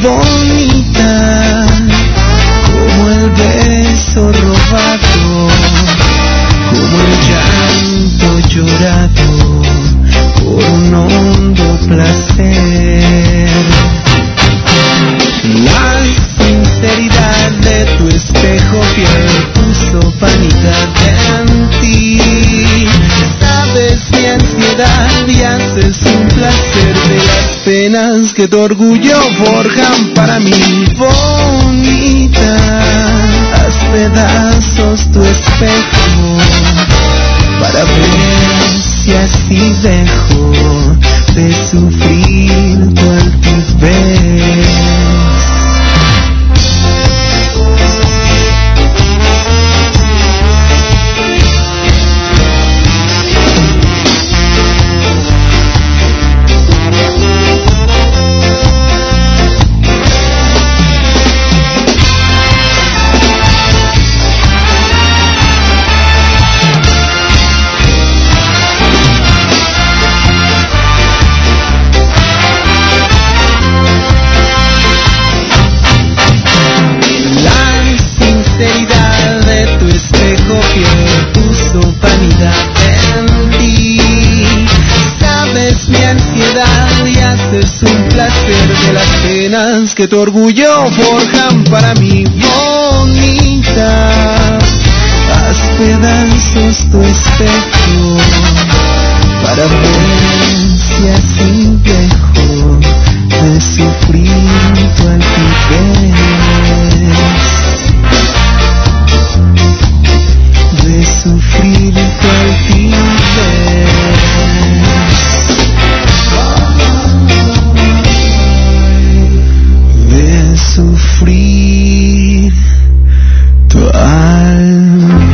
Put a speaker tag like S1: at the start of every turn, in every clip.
S1: bonita, como el beso robado, como el llanto llorado por un hondo placer. La sinceridad de tu espejo fiel puso vanidad en ti. Sabes mi ansiedad y haces un placer de las penas que tu orgullo forjan para mí. Bonita, haz pedazos tu espejo para ver si así dejo de sufrir tu altivez. Es un placer de las penas que tu orgullo forjan para mí. Bonita, haz pedazos tu espejo para ver si así dejo de sufrir tu altivez, de sufrir tu altivez. Sufrir tu altivez.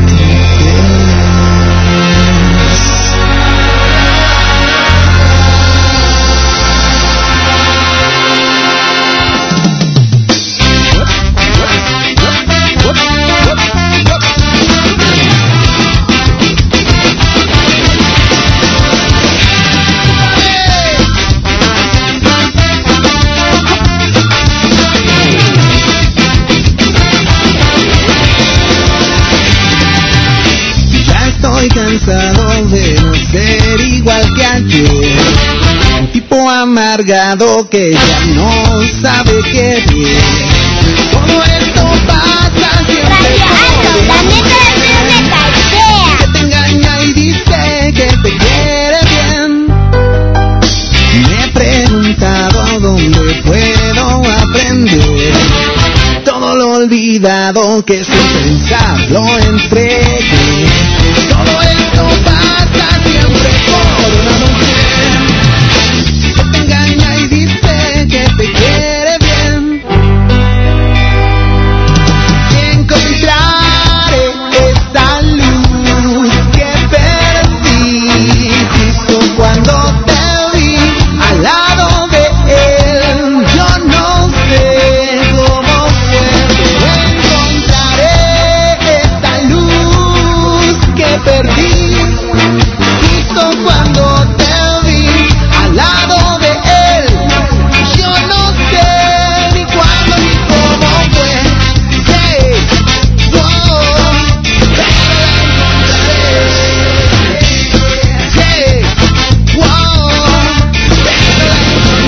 S1: Cansado de no ser igual que ayer, un tipo amargado que ya no sabe qué bien. Todo esto pasa siempre que te engaña y dice que te quiere bien. Me he preguntado dónde puedo aprender todo lo olvidado que sin pensar lo entregué. Todo esto pasa siempre por una mujer que te engaña y dice que te quiere bien. Y encontraré esta luz que perdí justo cuando te vi al lado de él. Yo no sé cómo puedo encontraré esta luz que perdí justo cuando te vi al lado de él. Yo no sé ni cuándo ni cómo fue. Hey, wow, pero la encontraré. Hey, wow, pero la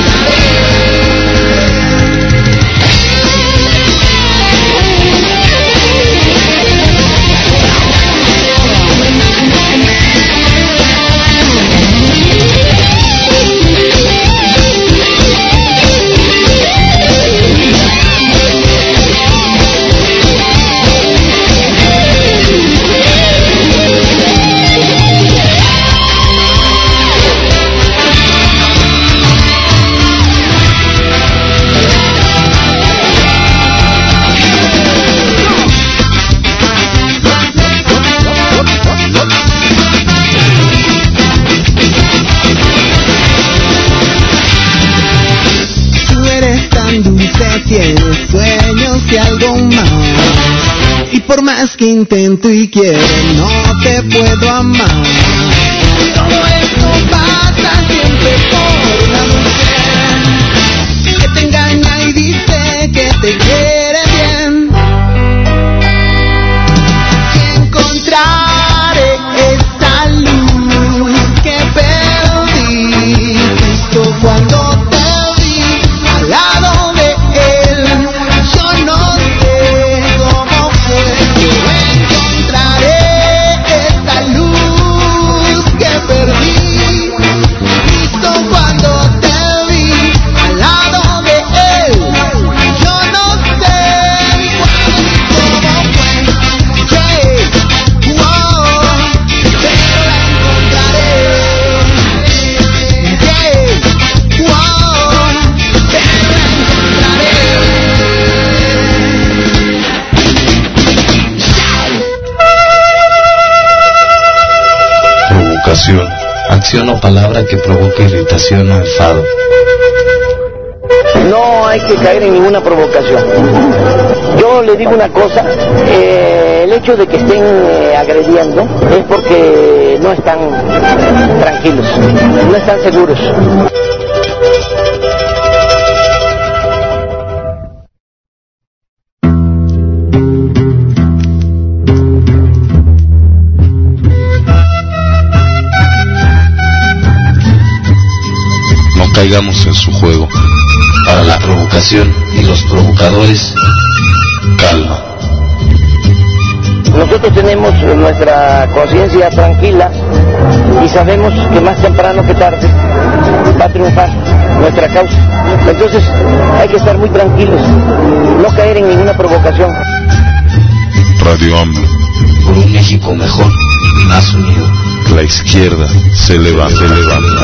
S1: tienes sueños y algo más, y por más que intento y quiero no te puedo amar. Todo esto pasa siempre por una mujer que te engaña y dice
S2: palabra que provoca irritación o enfado.
S3: No hay que caer en ninguna provocación. Yo le digo una cosa, el hecho de que estén agrediendo es porque no están tranquilos, no están seguros.
S2: No caigamos en su juego. Para la provocación y los provocadores, calma.
S3: Nosotros tenemos nuestra conciencia tranquila y sabemos que más temprano que tarde va a triunfar nuestra causa. Entonces hay que estar muy tranquilos, no caer en ninguna provocación.
S4: Radio AMLO.
S2: Por un México mejor y más unido.
S4: La izquierda se levanta, se levanta.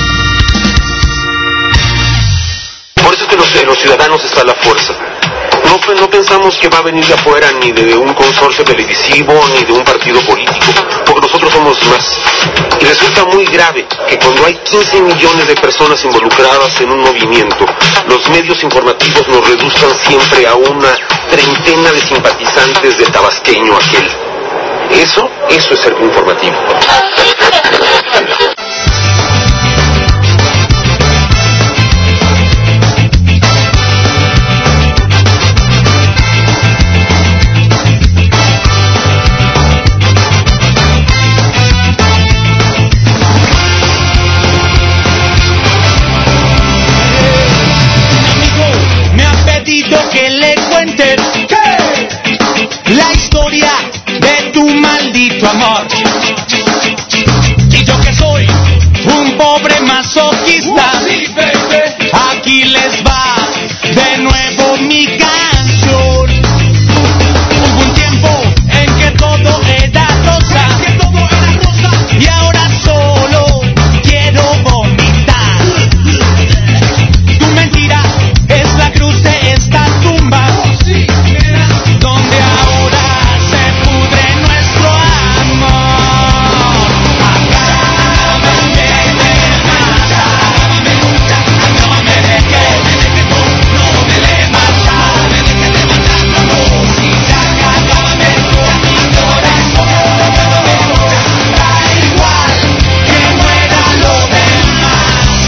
S5: En los ciudadanos está la fuerza. no pensamos que va a venir de afuera, ni de un consorcio televisivo, ni de un partido político, porque nosotros somos más. Y resulta muy grave que cuando hay 15 millones de personas involucradas en un movimiento, los medios informativos nos reduzcan siempre a una treintena de simpatizantes del tabasqueño aquel. Eso es ser informativo.
S1: Que le cuentes la historia de tu maldito amor. Y yo que soy un pobre masoquista, aquí les va de nuevo mi canción. Hubo un tiempo en que todo era rosa, y ahora solo quiero vomitar. Tu mentira es la cruz de esta tumba, donde ahora se pudre nuestro amor. Acábame de matar, no me dejes, no me le matar, no, si ya acábame con mi corazón, da igual que muera lo demás.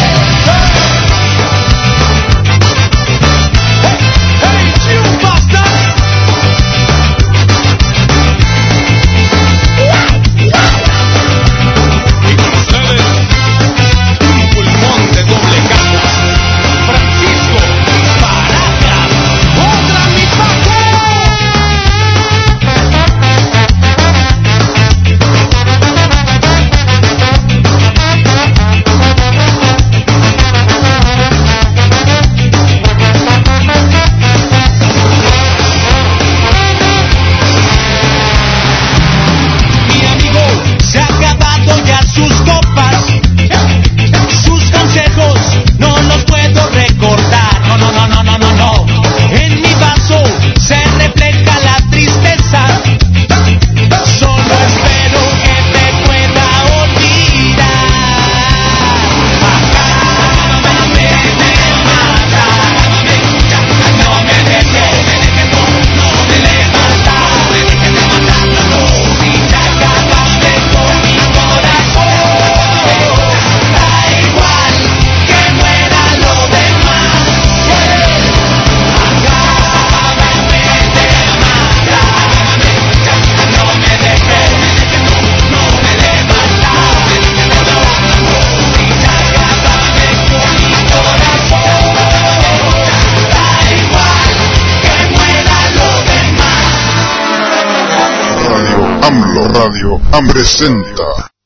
S4: Radio presenta.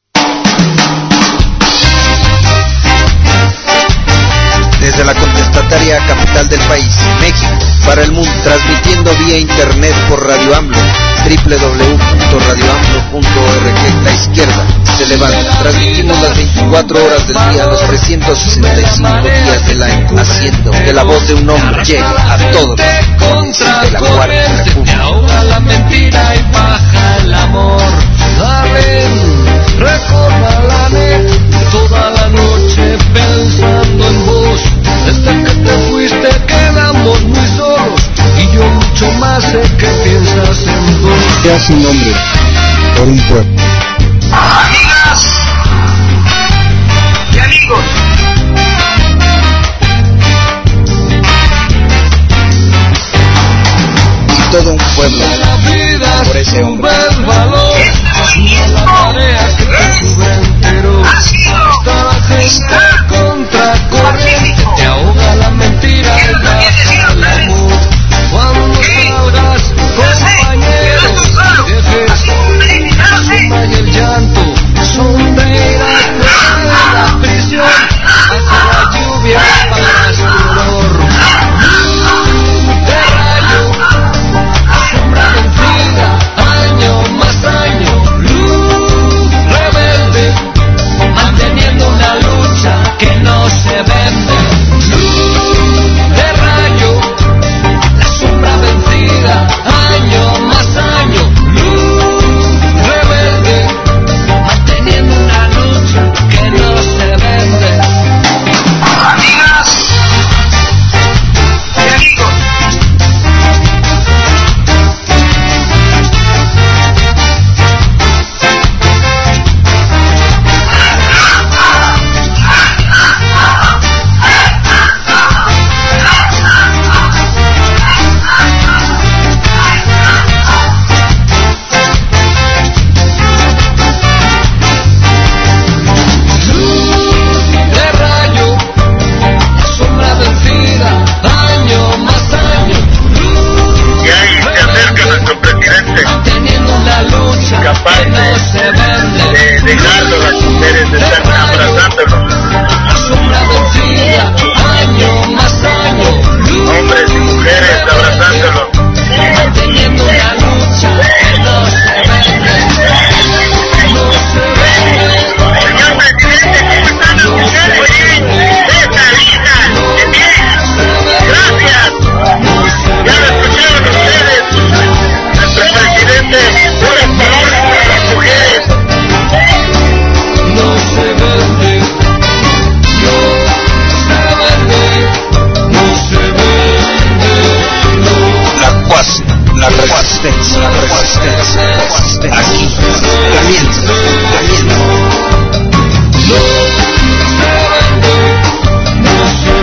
S6: Desde la contestataria capital del país, México, para el mundo, transmitiendo vía internet por Radio AMLO, www.radioamlo.org. La izquierda se levanta. Transmitimos las 24 horas del día, los 365 días del año, haciendo que la voz de un hombre llegue a todos los rincones de la Cuarta República.
S7: Ahoga la mentira y baja el amor. Recórralame toda la noche pensando en vos. Desde que te fuiste quedamos muy solos, y yo mucho más sé que piensas en vos.
S8: Se hace un hombre por un pueblo.
S3: Amigas y amigos,
S6: y todo un pueblo por ese hombre.
S7: La tarea que te sube entero. Hasta la gente contracorriente te ahoga la mentira y baja el amor. Cuando salgas, compañero, dejes
S9: parte de dejarlo las mujeres de estar abrazándolos. Hombres y mujeres abrazándolos. Manteniendo una lucha que no se vende. Señor presidente, ¿cómo están las mujeres? Esta linda, qué bien. Gracias. Ya lo escucharon ustedes. Nuestro presidente, unas palabras para las mujeres. No se vende. No se vende. No se vende.
S6: La resistencia, aquí, caliente.
S7: No se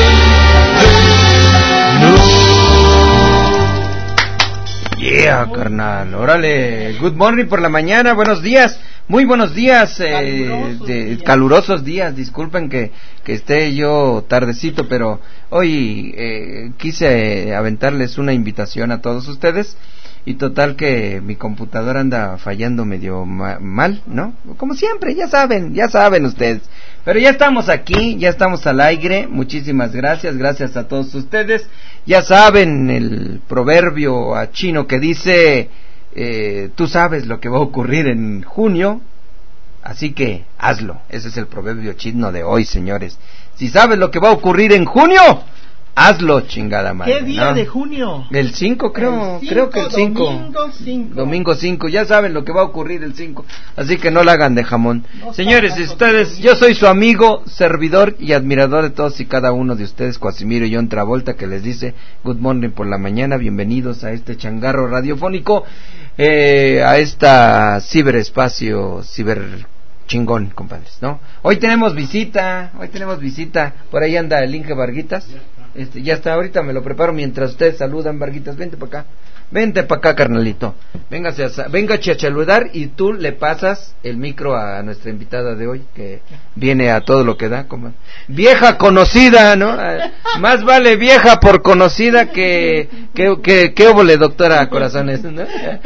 S7: vende.
S10: Yeah, carnal, órale, good morning por la mañana, buenos días, muy buenos días, calurosos días, disculpen que esté yo tardecito, pero hoy quise aventarles una invitación a todos ustedes, y total que mi computadora anda fallando medio mal, ¿no? Como siempre, ya saben ustedes, pero ya estamos aquí, ya estamos al aire, muchísimas gracias a todos ustedes. Ya saben el proverbio chino que dice, tú sabes lo que va a ocurrir en junio, así que hazlo. Ese es el proverbio chino de hoy, señores. Si sabes lo que va a ocurrir en junio, hazlo, chingada madre.
S11: ¿Qué día de junio?
S10: El 5, creo que el 5. Domingo 5. Ya saben lo que va a ocurrir el 5. Así que no la hagan de jamón. Señores, ustedes, yo soy su amigo, servidor y admirador de todos y cada uno de ustedes, Casimiro John Travolta, que les dice good morning por la mañana. Bienvenidos a este changarro radiofónico, a esta ciberespacio, chingón, compadres, ¿no? Hoy tenemos visita. Por ahí anda el Inge Varguitas. Ya está, ahorita me lo preparo mientras ustedes saludan. Varguitas, vente para acá, carnalito. Venga a saludar, y tú le pasas el micro a nuestra invitada de hoy, que viene a todo lo que da, como vieja conocida, ¿no? Más vale vieja por conocida que óvole, doctora Corazones, ¿no?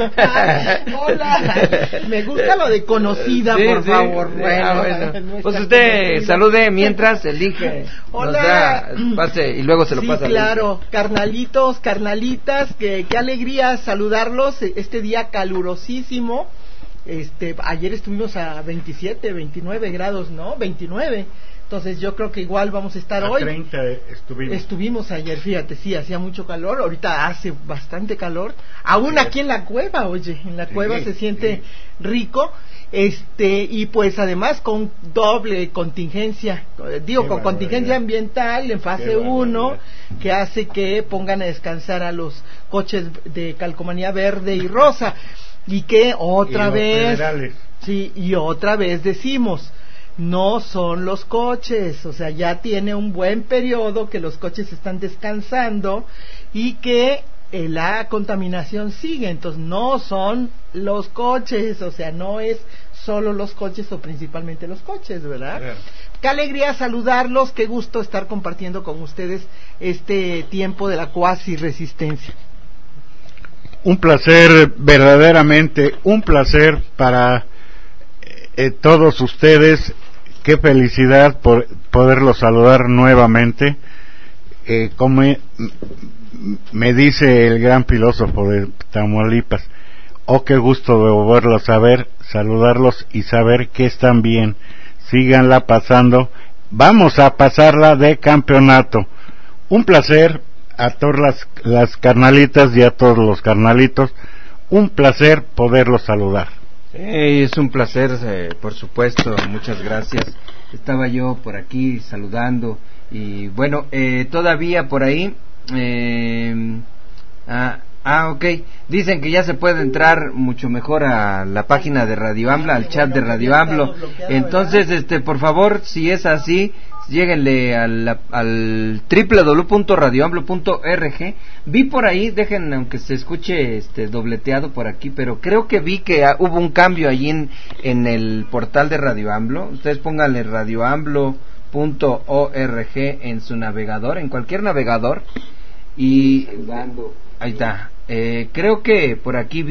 S11: Hola, me gusta lo de conocida, sí, por favor.
S10: Bueno. Pues usted salude mientras el Inge nos da pase y luego se lo pasa.
S11: Sí, claro, carnalitos, carnalitas, qué alegría saludarlos este día calurosísimo. Ayer estuvimos a 27, 29 grados, ¿no? 29. Entonces yo creo que igual vamos a estar hoy.
S12: 30
S11: estuvimos ayer, fíjate, sí, hacía mucho calor, ahorita hace bastante calor. Aún sí, aquí en la cueva, oye, en la cueva se siente rico. Y pues además con doble contingencia, con contingencia ambiental en fase 1, que hace que pongan a descansar a los coches de calcomanía verde y rosa, y que otra vez decimos, no son los coches, o sea, ya tiene un buen periodo que los coches están descansando y que la contaminación sigue, entonces no son los coches, o sea, no es solo los coches o principalmente los coches, ¿verdad? Qué alegría saludarlos, qué gusto estar compartiendo con ustedes este tiempo de la cuasi resistencia.
S12: Un placer, verdaderamente un placer para todos ustedes. Qué felicidad por poderlos saludar nuevamente. Como me dice el gran filósofo de Tamaulipas, qué gusto de volverlos a ver, saludarlos y saber que están bien. Síganla pasando, vamos a pasarla de campeonato. Un placer a todas las carnalitas y a todos los carnalitos, un placer poderlos saludar.
S10: Es un placer, por supuesto, muchas gracias. Estaba yo por aquí saludando y bueno, todavía por ahí ok, dicen que ya se puede entrar mucho mejor a la página de Radio AMLO, al chat de Radio AMLO. Entonces, por favor, si es así, lléguenle al www.radioamblo.org. Vi por ahí, dejen, aunque se escuche dobleteado por aquí, pero creo que vi que hubo un cambio allí en el portal de Radio AMLO. Ustedes pónganle radioamblo.org en su navegador, en cualquier navegador, y ahí está. Creo que por aquí vi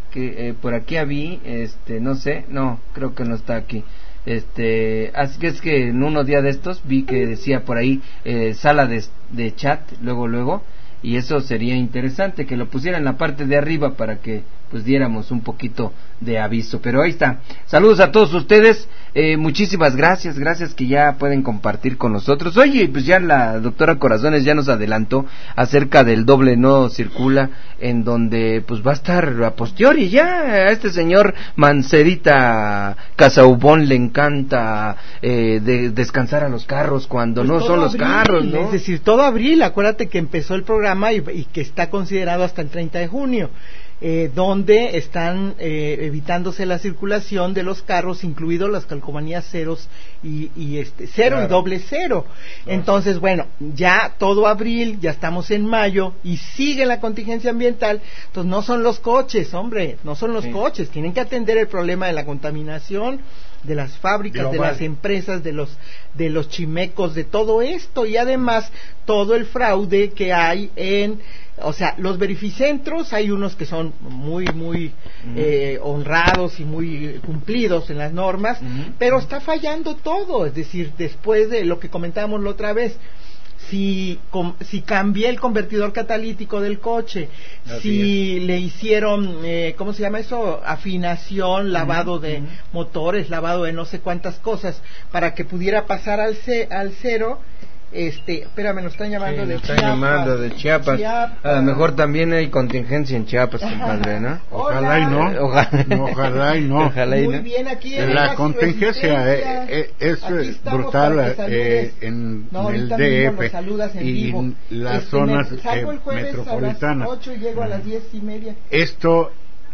S10: que por aquí vi, no sé, no, creo que no está aquí. Así que es que en unos días de estos vi que decía por ahí sala de chat, luego, y eso sería interesante que lo pusiera en la parte de arriba para que pues diéramos un poquito de aviso. Pero ahí está. Saludos a todos ustedes, muchísimas gracias que ya pueden compartir con nosotros. Oye, pues ya la doctora Corazones ya nos adelantó acerca del doble no circula, en donde pues va a estar a posteriori. Ya a este señor Mancerita Casaubón le encanta descansar a los carros cuando pues no son los carros, ¿no?
S11: Es decir, todo abril, acuérdate que empezó el programa y que está considerado hasta el 30 de junio. Donde están evitándose la circulación de los carros, incluidos las calcomanías ceros y cero claro. Y doble cero. Entonces, bueno, ya todo abril, ya estamos en mayo y sigue la contingencia ambiental. Entonces, no son los coches, hombre, no son los coches. Tienen que atender el problema de la contaminación, de las fábricas, global, de las empresas, de los chimecos, de todo esto, y además todo el fraude que hay o sea, los verificentros, hay unos que son muy honrados y muy cumplidos en las normas, pero está fallando todo. Es decir, después de lo que comentábamos la otra vez, si cambié el convertidor catalítico del coche, si le hicieron, ¿cómo se llama eso? Afinación, lavado de motores, lavado de no sé cuántas cosas, para que pudiera pasar al cero. Espérame, nos están llamando de Chiapas.
S10: A lo mejor también hay contingencia en Chiapas, compadre, ¿no?
S12: Ojalá y no. Ojalá y no.
S11: Muy bien, aquí
S12: la contingencia es brutal en el DF y en las zonas metropolitanas.
S11: A las 8 y llego a las 10:30.
S12: Esto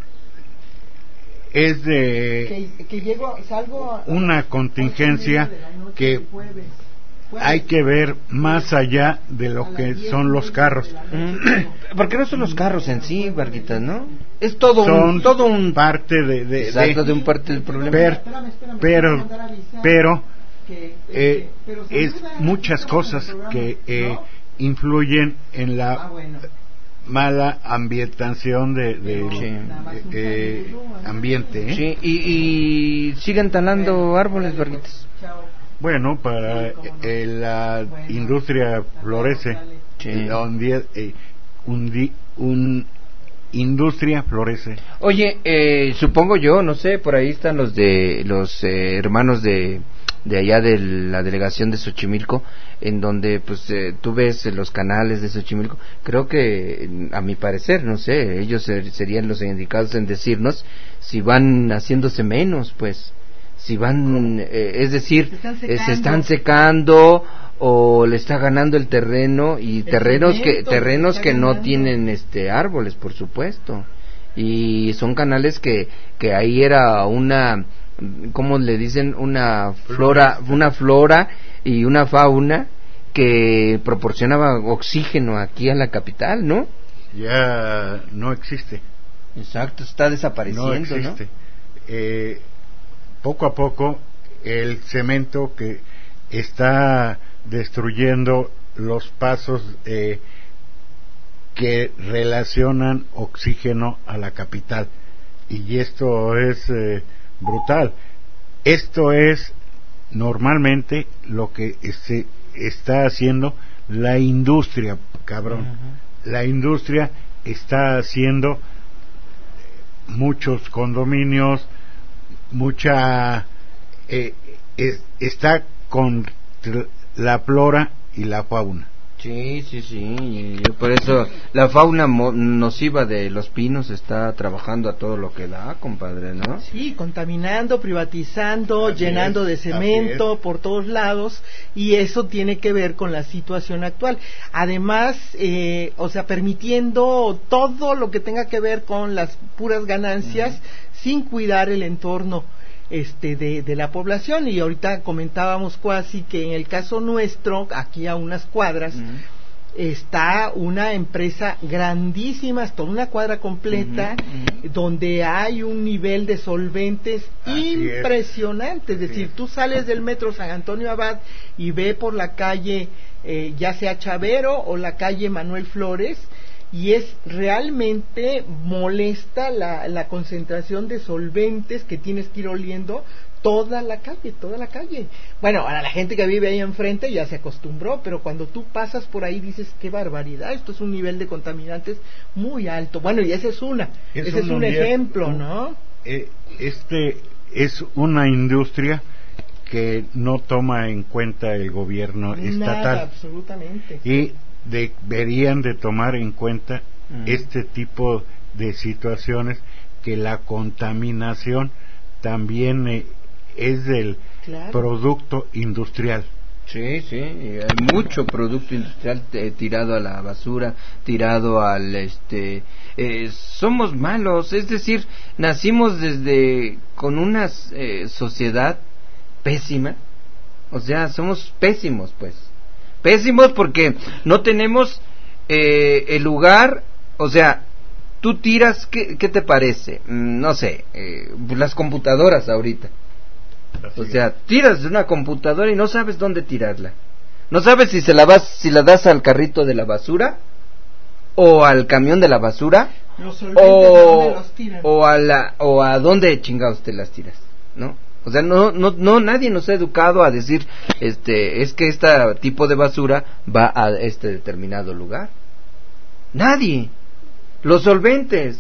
S12: es de una contingencia que hay que ver más allá de lo que son los carros.
S10: Porque no son los carros en sí, Varguitas, ¿no? Es todo un
S12: parte de
S10: un parte del problema.
S12: Pero es muchas cosas que influyen en la mala ambientación de ambiente.
S10: Sí, y siguen talando árboles, Varguitas.
S12: Bueno, para la industria florece, industria florece.
S10: Oye, supongo yo, no sé, por ahí están los hermanos de allá de la delegación de Xochimilco, en donde pues tú ves los canales de Xochimilco. Creo que, a mi parecer, no sé, ellos serían los indicados en decirnos si van haciéndose menos, pues. Si van, es decir, se están secando o le está ganando el terreno, y terrenos que no tienen árboles, por supuesto, y son canales que ahí era una, ¿cómo le dicen? Una flora y una fauna que proporcionaba oxígeno aquí a la capital, ¿no?
S12: Ya no existe.
S10: Exacto, está desapareciendo, ¿no?
S12: Existe. Poco a poco el cemento que está destruyendo los pasos que relacionan oxígeno a la capital, y esto es brutal. Esto es normalmente lo que se está haciendo la industria, cabrón. La industria está haciendo muchos condominios, está con la flora y la fauna.
S10: Sí, y por eso la fauna nociva de Los Pinos está trabajando a todo lo que da, compadre, ¿no?
S11: Sí, contaminando, privatizando, llenando de cemento por todos lados, y eso tiene que ver con la situación actual. Además, permitiendo todo lo que tenga que ver con las puras ganancias, sin cuidar el entorno de la población. Y ahorita comentábamos casi que en el caso nuestro, aquí a unas cuadras, está una empresa grandísima, toda una cuadra completa, donde hay un nivel de solventes impresionante. Es decir, tú sales del metro San Antonio Abad y ve por la calle, ya sea Chavero o la calle Manuel Flores, y es realmente molesta la concentración de solventes que tienes que ir oliendo toda la calle. Bueno, a la gente que vive ahí enfrente ya se acostumbró, pero cuando tú pasas por ahí dices, qué barbaridad, esto es un nivel de contaminantes muy alto. Bueno, y ese es un ejemplo, ¿no?
S12: Este es una industria que no toma en cuenta el gobierno estatal.
S11: Nada, absolutamente.
S12: Y deberían de tomar en cuenta este tipo de situaciones, que la contaminación también es del producto industrial.
S10: Sí, hay mucho producto industrial tirado a la basura, tirado al somos malos, es decir, nacimos con una sociedad pésima, o sea, somos pésimos, pues, pésimos porque no tenemos el lugar, o sea, tú tiras, ¿qué te parece? No sé, las computadoras ahorita. O sea, tiras de una computadora y no sabes dónde tirarla. No sabes si si la das al carrito de la basura o al camión de la basura o a dónde chingados te las tiras, ¿no? O sea, no nadie nos ha educado a decir es que este tipo de basura va a este determinado lugar. Nadie. Los solventes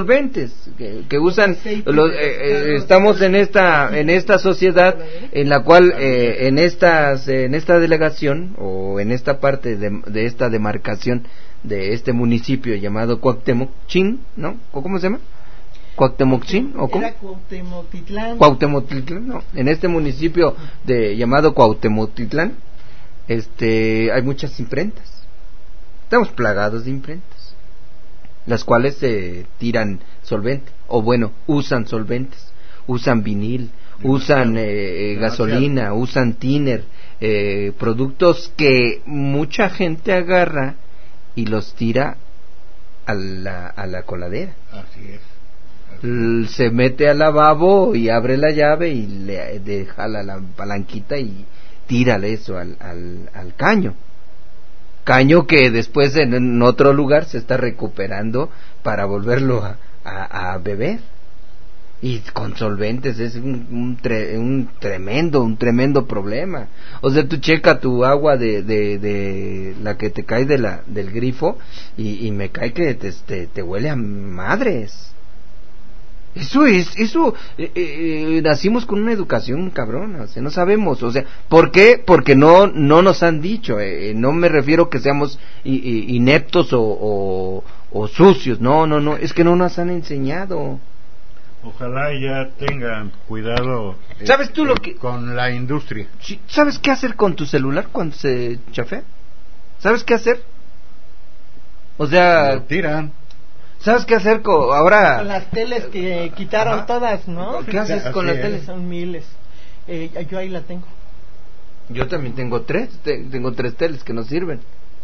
S10: que usan estamos en esta sociedad en la cual en esta delegación o en esta parte de esta demarcación de este municipio llamado Cuauhtemoc-Chin, ¿no? ¿Cómo se llama? ¿Cuauhtemoc-Chin o cómo?
S11: Era Cuauhtemoc-Titlán.
S10: Cuauhtemoc-Titlán, no. En este municipio llamado Cuauhtemoc-Titlán, hay muchas imprentas. Estamos plagados de imprentas, las cuales tiran solvente, o bueno, usan solventes, usan vinil, usan gasolina, usan tiner, productos que mucha gente agarra y los tira a la coladera.
S12: Así es.
S10: Se mete al lavabo y abre la llave y le jala la palanquita y tírale eso al caño que después en otro lugar se está recuperando para volverlo a beber, y con solventes es un tremendo problema. O sea, tú checa tu agua de la que te cae del grifo y me cae que te huele a madres. Eso nacimos con una educación cabrona, o sea, no sabemos, o sea, ¿por qué? Porque no nos han dicho, no me refiero que seamos ineptos o sucios, no, es que no nos han enseñado.
S12: Ojalá ya tengan cuidado.
S10: ¿Sabes tú
S12: con la industria?
S10: ¿Sabes qué hacer con tu celular cuando se chafea? ¿Sabes qué hacer? O sea,
S12: lo tiran.
S10: ¿Sabes qué hacer ahora?
S11: Con las teles que quitaron todas, ¿no?
S10: ¿Qué haces con las teles?
S11: Son miles. Yo ahí la tengo.
S10: Yo también tengo tengo 3 teles que no sirven.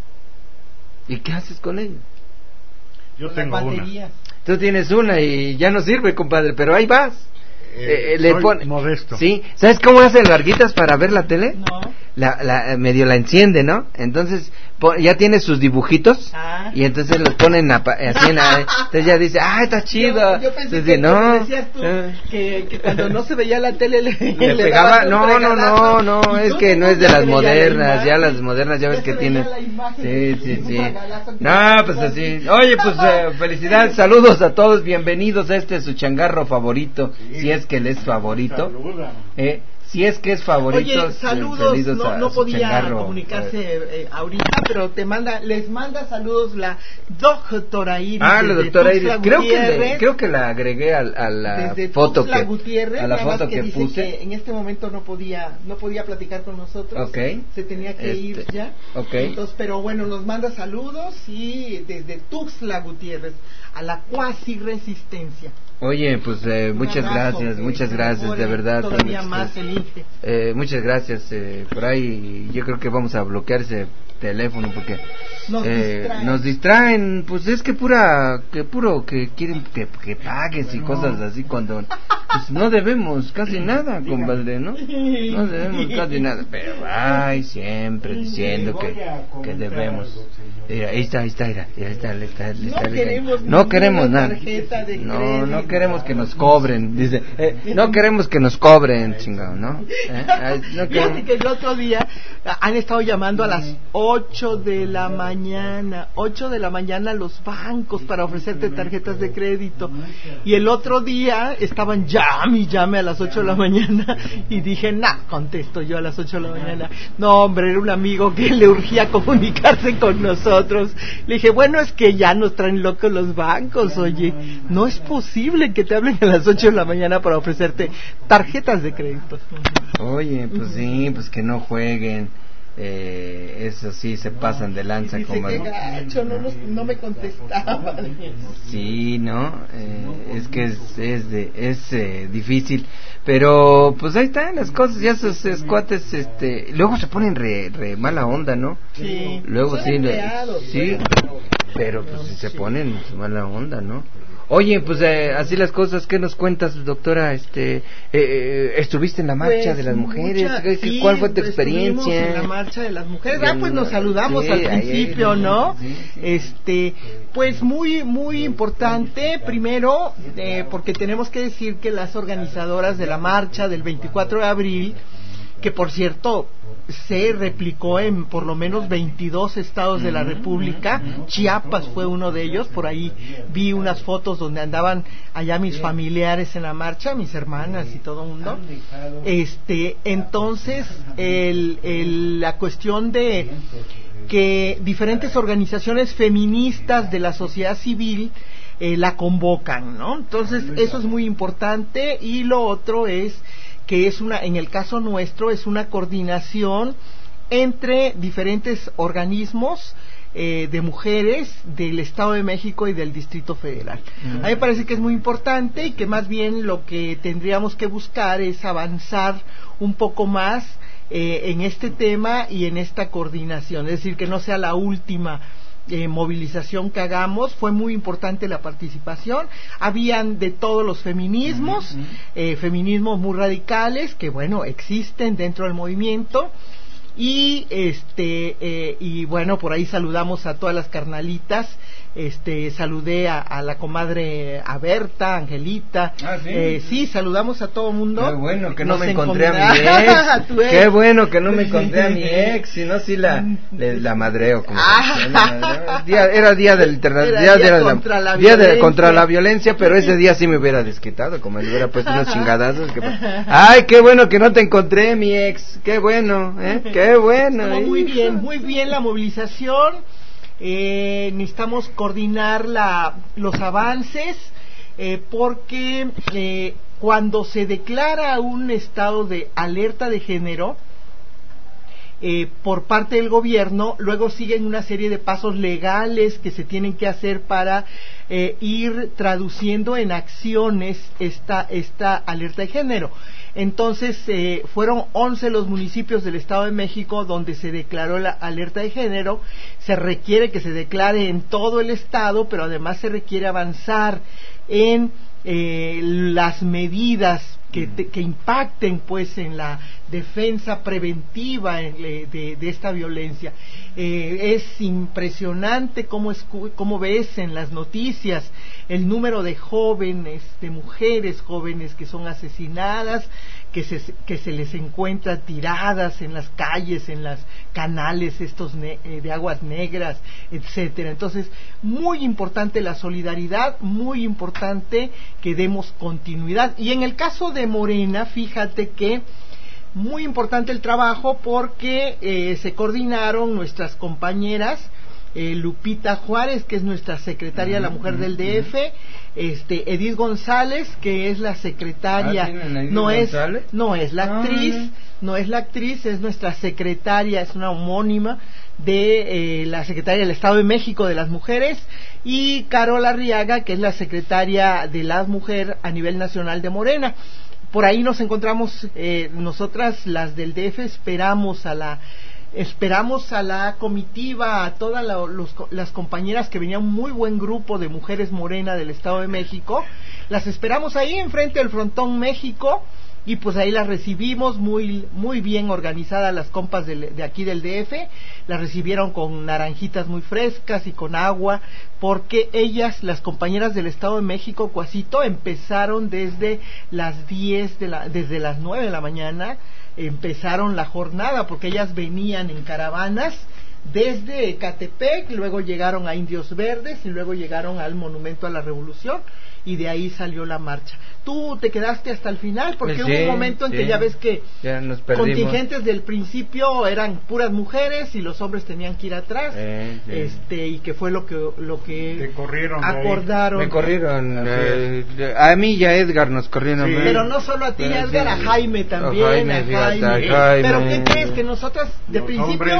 S10: ¿Y qué haces con ellas?
S12: Yo tengo una.
S10: Tú tienes una y ya no sirve, compadre, pero ahí vas.
S12: Le pone modesto.
S10: Sí, ¿sabes cómo hacen larguitas para ver la tele?
S11: No.
S10: Medio la enciende, ¿no? Entonces ya tiene sus dibujitos y entonces los ponen así entonces ya dice, está chido.
S11: Yo pensé
S10: entonces,
S11: que decías tú que cuando no se veía la tele le
S10: pegaba. No, es que no es de las modernas, ya las modernas ya ves que tienen. Sí. No, pues así. Oye, pues felicidades, saludos a todos, bienvenidos a su changarro favorito, si es que él es favorito. Si es que es favorito.
S11: Oye, saludos, no podía comunicarse ahorita, pero les manda saludos la doctora Iris.
S10: La doctora Iris, creo que la agregué a la foto que puse.
S11: Que en este momento no podía platicar con nosotros. Se tenía que ir ya. Entonces, pero bueno, nos manda saludos y desde Tuxtla Gutiérrez a la cuasi resistencia.
S10: Oye, pues muchas gracias, de verdad.
S11: Todavía más elige.
S10: Muchas gracias. Por ahí yo creo que vamos a bloquear ese teléfono porque nos distraen. Pues es que que quieren que pagues y cosas así cuando pues no debemos casi nada, compadre, ¿no? No debemos casi nada, pero siempre diciendo que debemos. Ahí está,
S11: no
S10: queremos nada. No queremos que nos cobren, dice. No queremos que nos cobren, chingado, ¿no?
S11: Fíjate que el otro día han estado llamando a las 8 de la mañana los bancos para ofrecerte tarjetas de crédito. Y el otro día estaban llame a las 8 de la mañana y dije, contesto yo a las 8 de la mañana. No, hombre, era un amigo que le urgía comunicarse con nosotros. Le dije, bueno, es que ya nos traen locos los bancos, oye, no es posible que te hablen a las 8 de la mañana para ofrecerte tarjetas de crédito.
S10: Oye, pues sí, pues que no jueguen. Eso sí, se pasan de lanza.
S11: Dice
S10: como
S11: que gacho, no me contestaban.
S10: Sí, no, es que es difícil, pero pues ahí están las cosas. Ya esos cuates, luego se ponen re mala onda, ¿no?
S11: Sí,
S10: luego sí,
S11: sí,
S10: pero pues se ponen mala onda, ¿no? Oye, pues así las cosas. ¿Qué nos cuentas, doctora? ¿Estuviste en la marcha de las mujeres? ¿Cuál fue tu experiencia?
S11: En la marcha de las mujeres. Pues nos saludamos al principio, ¿no? Pues muy importante. Primero, porque tenemos que decir que las organizadoras de la marcha del 24 de abril, que por cierto se replicó en por lo menos 22 estados de la República. Chiapas fue uno de ellos. Por ahí vi unas fotos donde andaban allá mis familiares en la marcha, mis hermanas y todo el mundo. Entonces la cuestión de que diferentes organizaciones feministas de la sociedad civil la convocan, ¿no? Entonces eso es muy importante. Y lo otro es que en el caso nuestro, es una coordinación entre diferentes organismos de mujeres del Estado de México y del Distrito Federal. A mí me parece que es muy importante y que más bien lo que tendríamos que buscar es avanzar un poco más en este tema y en esta coordinación, es decir, que no sea la última movilización que hagamos. Fue muy importante la participación. Habían de todos los feminismos, feminismos muy radicales que bueno existen dentro del movimiento. Y y bueno, por ahí saludamos a todas las carnalitas. Saludé a la comadre, a Berta, Angelita. Sí, saludamos a todo mundo.
S10: Qué bueno que no me encontré a mi ex. Qué bueno que no me encontré a mi ex, si no sí la madreo como era día del contra la violencia, pero ese día sí me hubiera desquitado, como le hubiera puesto unos chingadazos. Ay, qué bueno que no te encontré, mi ex. Qué bueno, qué bueno.
S11: Muy bien la movilización. Necesitamos coordinar los avances, porque cuando se declara un estado de alerta de género por parte del gobierno, luego siguen una serie de pasos legales que se tienen que hacer para ir traduciendo en acciones esta alerta de género. Entonces fueron 11 los municipios del Estado de México donde se declaró la alerta de género. Se requiere que se declare en todo el estado, pero además se requiere avanzar en las medidas que impacten pues en la defensa preventiva de esta violencia. Es impresionante cómo ves en las noticias el número de jóvenes, de mujeres jóvenes que son asesinadas, que se les encuentra tiradas en las calles, en los canales de aguas negras, etcétera. Entonces, muy importante la solidaridad, muy importante que demos continuidad. Y en el caso de Morena, fíjate que muy importante el trabajo, porque se coordinaron nuestras compañeras, Lupita Juárez, que es nuestra secretaria de la mujer del DF, Edith González, que es la secretaria, no es la actriz, es nuestra secretaria, es una homónima de la secretaria del Estado de México de las mujeres, y Carola Arriaga, que es la secretaria de las mujeres a nivel nacional de Morena. Por ahí nos encontramos nosotras, las del DF, esperamos a la comitiva, a todas las compañeras, que venía un muy buen grupo de mujeres Morena del Estado de México, Las esperamos ahí enfrente del Frontón México, y pues ahí las recibimos muy bien organizadas las compas de aquí del DF. Las recibieron con naranjitas muy frescas y con agua, porque ellas, las compañeras del Estado de México, Cuasito, empezaron desde las 9 de la mañana, empezaron la jornada, porque ellas venían en caravanas desde Ecatepec, luego llegaron a Indios Verdes y luego llegaron al Monumento a la Revolución, y de ahí salió la marcha. Tú te quedaste hasta el final, porque hubo un momento en que ya ves que contingentes del principio eran puras mujeres y los hombres tenían que ir atrás, y que fue lo que acordaron.
S10: Me corrieron, a mí y a Edgar nos corrieron.
S11: Pero no solo a ti, Edgar, a Jaime también, a Jaime. Pero ¿qué crees? Que nosotras de principio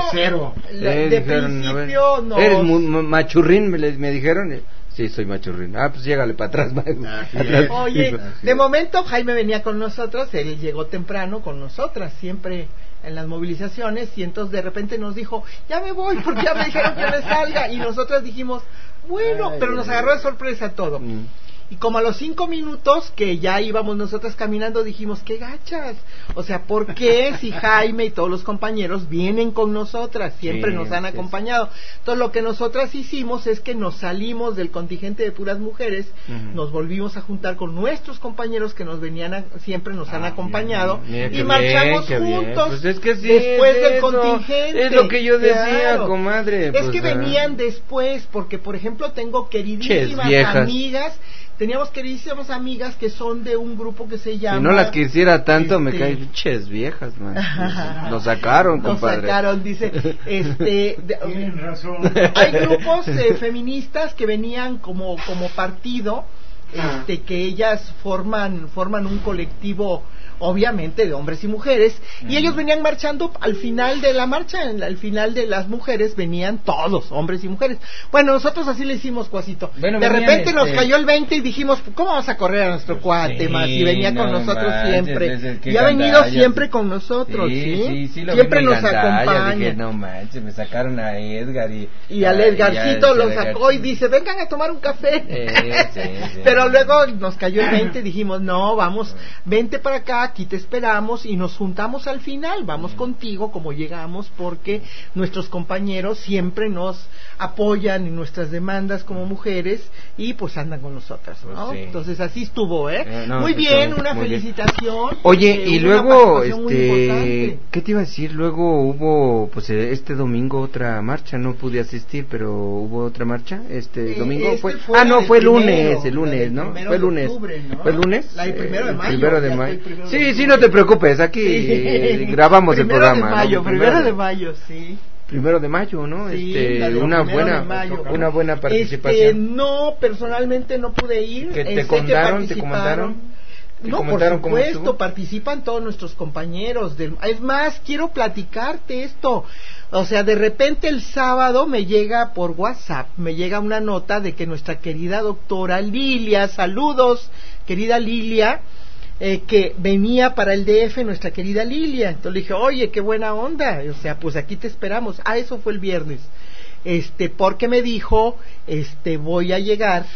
S11: no.
S10: Eres machurrín, me dijeron. Sí, soy machurrín. Pues llégale para atrás.
S11: Oye, de momento Jaime venía con nosotros, él llegó temprano con nosotras, siempre en las movilizaciones, y entonces de repente nos dijo, ya me voy porque ya me dijeron que me salga, y nosotras dijimos, bueno, pero nos agarró de sorpresa todo. Y como a los 5 minutos que ya íbamos nosotras caminando, dijimos, qué gachas, o sea, ¿por qué si Jaime y todos los compañeros vienen con nosotras? Siempre nos han acompañado. Entonces lo que nosotras hicimos es que nos salimos del contingente de puras mujeres, nos volvimos a juntar con nuestros compañeros que nos venían, siempre nos han acompañado, y marchamos juntos.
S10: Pues es que
S11: después del contingente.
S10: Es lo que yo decía, comadre.
S11: Es que venían después, porque por ejemplo tengo queridísimas amigas. Teníamos queridísimas amigas que son de un grupo que se llama...
S10: Si no las quisiera tanto, me caen viejas, man. Nos sacaron, compadre.
S11: Nos sacaron, dice,
S12: Tienen razón.
S11: Hay grupos feministas que venían como partido, que ellas forman un colectivo, obviamente de hombres y mujeres, y ellos venían marchando al final de la marcha, al final de las mujeres venían todos, hombres y mujeres. Bueno, nosotros así le hicimos, Cuasito. Bueno, de repente nos cayó el 20 y dijimos, ¿cómo vamos a correr a nuestro cuate más? Y venía con nosotros siempre, y ha venido siempre con nosotros,
S10: sí,
S11: siempre nos acompaña.
S10: Dije, no manches, me sacaron a Edgar
S11: y al Edgarcito lo sacó y dice, vengan a tomar un café. Pero luego nos cayó el 20 y dijimos, no, vamos, vente para acá, aquí te esperamos, y nos juntamos al final, vamos contigo como llegamos, porque nuestros compañeros siempre nos apoyan en nuestras demandas como mujeres, y pues andan con nosotras, ¿no? Pues entonces así estuvo, muy bien, una felicitación.
S10: Oye, y luego, ¿qué te iba a decir? Luego hubo, pues este domingo otra marcha, no pude asistir, pero hubo otra marcha, domingo fue el lunes, ¿no? Fue el lunes. ¿Fue el lunes?
S11: El 1 de mayo.
S10: Primero de mayo. Sí, no te preocupes, aquí grabamos el programa.
S11: 1 de mayo, sí.
S10: 1 de mayo, ¿no? Una buena participación.
S11: No, personalmente no pude ir.
S10: ¿Te contaron?
S11: No, por supuesto, participan todos nuestros compañeros. Es más, quiero platicarte esto. O sea, de repente el sábado me llega por WhatsApp, me llega una nota de que nuestra querida doctora Lilia, saludos, querida Lilia, que venía para el DF nuestra querida Lilia. Entonces le dije, oye, qué buena onda, o sea, pues aquí te esperamos. Eso fue el viernes. Porque me dijo, voy a llegar,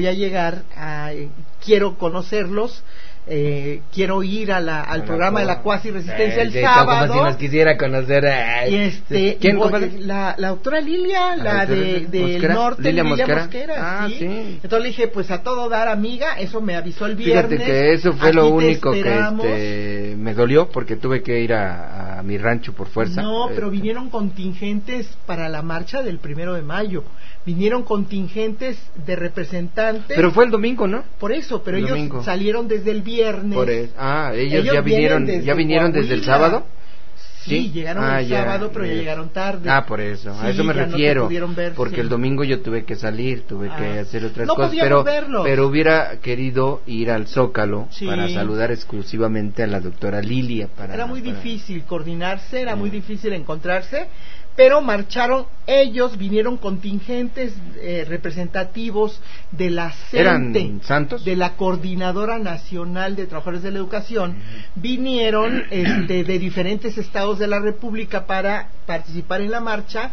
S11: quiero conocerlos, quiero ir al programa de la cuasi resistencia el sábado.
S10: Como si nos quisiera conocer.
S11: ¿Quién? La doctora Lilia, del norte, Lilia Mosquera. Sí. Entonces le dije, pues a todo dar, amiga. Eso me avisó el viernes.
S10: Fíjate que eso fue lo único que me dolió, porque tuve que ir a mi rancho por fuerza.
S11: No, pero vinieron contingentes para la marcha del 1 de mayo. Vinieron contingentes de representantes.
S10: Pero fue el domingo, ¿no?
S11: Por eso, pero ellos salieron desde el viernes.
S10: Ellos ya vinieron desde el sábado.
S11: Sí, llegaron el sábado, pero ya llegaron tarde.
S10: Por eso, a eso me refiero. Porque el domingo yo tuve que salir, tuve que hacer otras cosas, pero hubiera querido ir al Zócalo para saludar exclusivamente a la doctora Lilia.
S11: Era muy difícil coordinarse, era muy difícil encontrarse. Pero marcharon ellos, vinieron contingentes representativos de la CENTE,
S10: ¿eran santos?
S11: De la Coordinadora Nacional de Trabajadores de la Educación, vinieron de diferentes estados de la República para participar en la marcha,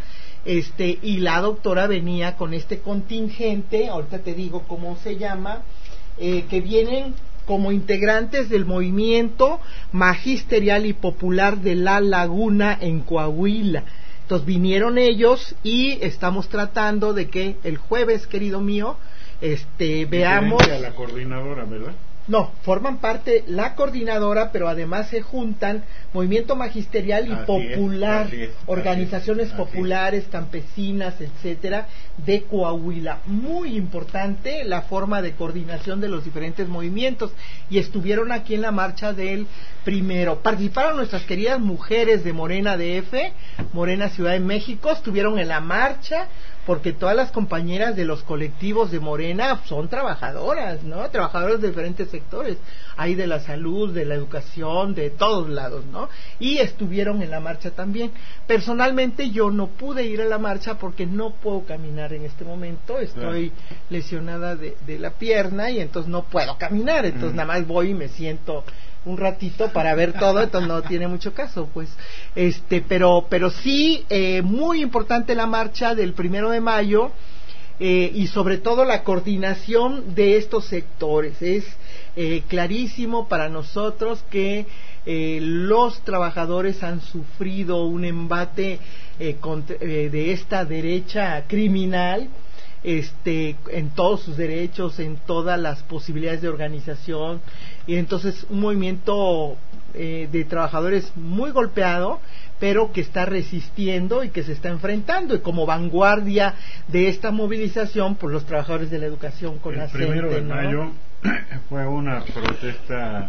S11: y la doctora venía con este contingente, ahorita te digo cómo se llama, que vienen como integrantes del movimiento magisterial y popular de La Laguna en Coahuila. Entonces vinieron ellos y estamos tratando de que el jueves, querido mío, veamos
S12: a la coordinadora, ¿verdad?
S11: No, forman parte la coordinadora, pero además se juntan movimiento magisterial y popular, organizaciones populares, campesinas, etcétera, de Coahuila. Muy importante la forma de coordinación de los diferentes movimientos, y estuvieron aquí en la marcha del primero. Participaron nuestras queridas mujeres de Morena DF, Morena Ciudad de México, estuvieron en la marcha, porque todas las compañeras de los colectivos de Morena son trabajadoras, ¿no? Trabajadoras de diferentes sectores, hay de la salud, de la educación, de todos lados, ¿no? Y estuvieron en la marcha también. Personalmente yo no pude ir a la marcha porque no puedo caminar en este momento, estoy lesionada de la pierna y entonces no puedo caminar, entonces nada más voy y me siento un ratito para ver todo, entonces no tiene mucho caso, pues, pero sí, muy importante la marcha del 1 de mayo, y sobre todo la coordinación de estos sectores. Es clarísimo para nosotros que los trabajadores han sufrido un embate de esta derecha criminal, en todos sus derechos, en todas las posibilidades de organización, y entonces un movimiento de trabajadores muy golpeado, pero que está resistiendo y que se está enfrentando, y como vanguardia de esta movilización por los trabajadores de la educación con la CENTE,
S12: el 1 de mayo fue una protesta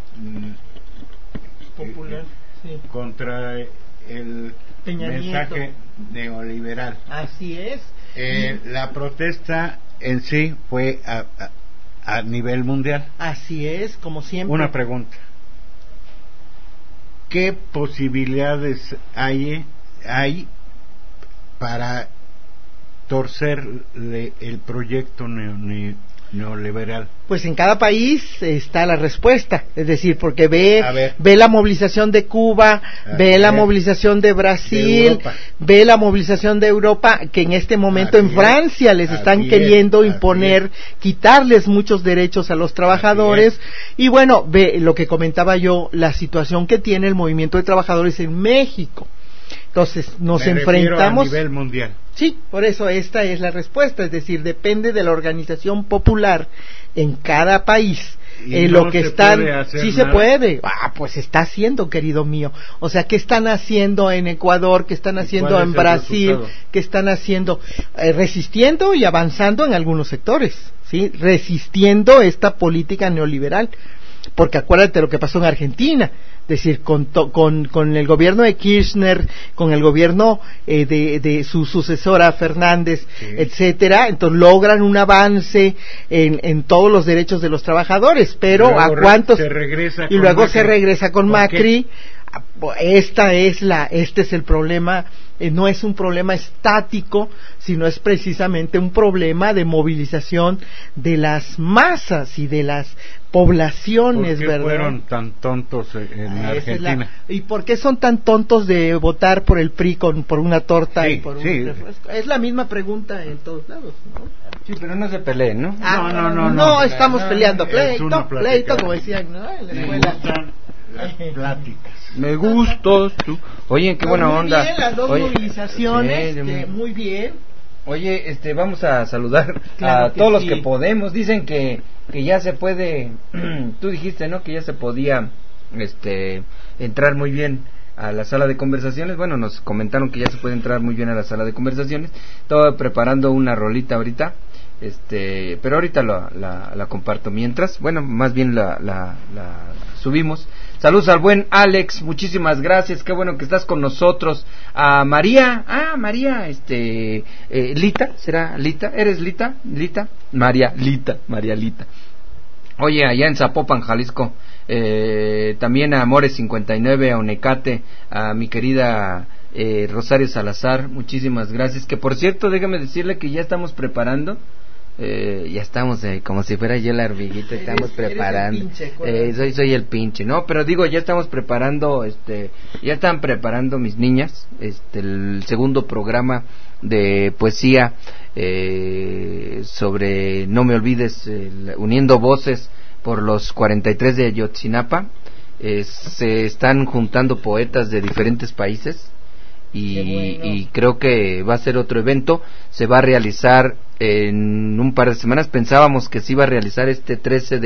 S11: popular,
S12: contra el mensaje neoliberal.
S11: Así es.
S12: La protesta en sí fue a nivel mundial.
S11: Así es, como siempre.
S12: Una pregunta: ¿qué posibilidades hay para torcerle el proyecto neoliberal?
S11: Pues en cada país está la respuesta, es decir, porque ve la movilización de Cuba, ve la movilización de Brasil, ve la movilización de Europa, que en este momento en Francia les están queriendo imponer, quitarles muchos derechos a los trabajadores, y bueno, ve lo que comentaba yo, la situación que tiene el movimiento de trabajadores en México. Entonces nos enfrentamos
S12: a nivel mundial.
S11: Sí, por eso esta es la respuesta, es decir, depende de la organización popular en cada país. Lo que están, sí se puede. Pues se está haciendo, querido mío. O sea, ¿qué están haciendo en Ecuador? ¿Qué están haciendo en Brasil? ¿Qué están haciendo? Resistiendo y avanzando en algunos sectores, ¿sí? Resistiendo esta política neoliberal. Porque acuérdate lo que pasó en Argentina, es decir, con el gobierno de Kirchner, con el gobierno de su sucesora Fernández, etcétera, entonces logran un avance en todos los derechos de los trabajadores, pero ¿a cuántos? Y luego se regresa con Macri. Este es el problema. No es un problema estático, sino es precisamente un problema de movilización de las masas y de las poblaciones. ¿Por qué
S12: fueron tan tontos en Argentina?
S11: ¿Y por qué son tan tontos de votar por el PRI por una torta y por un refresco? Es la misma pregunta en todos lados, ¿no?
S10: Sí, pero no se peleen, ¿no?
S11: No estamos peleando, pleito, como decían, ¿no? En la escuela.
S12: Las pláticas.
S10: Me gustas tú. Oye, qué buena onda.
S11: Muy bien, las dos movilizaciones, muy bien.
S10: Oye, vamos a saludar a todos los que podemos. Dicen que ya se puede. Tú dijiste, ¿no? Que ya se podía entrar muy bien a la sala de conversaciones. Bueno, nos comentaron que ya se puede entrar muy bien a la sala de conversaciones. Estaba preparando una rolita ahorita. Pero ahorita la comparto mientras. Bueno, más bien la subimos. Saludos al buen Alex, muchísimas gracias, qué bueno que estás con nosotros. A María, María, Lita, ¿será Lita? ¿Eres Lita? María Lita. Oye, allá en Zapopan, Jalisco, también a Amores 59, a Onecate, a mi querida Rosario Salazar, muchísimas gracias. Que por cierto, déjame decirle que ya estamos preparando Ya estamos, como si fuera yo la hormiguita, estamos preparando.
S11: Eres el pinche,
S10: soy el pinche, ¿no? Pero digo, ya estamos preparando, ya están preparando mis niñas, el segundo programa de poesía sobre No me olvides, uniendo voces por los 43 de Ayotzinapa. Se están juntando poetas de diferentes países. Y creo que va a ser otro evento. Se va a realizar en un par de semanas. Pensábamos que se iba a realizar este 13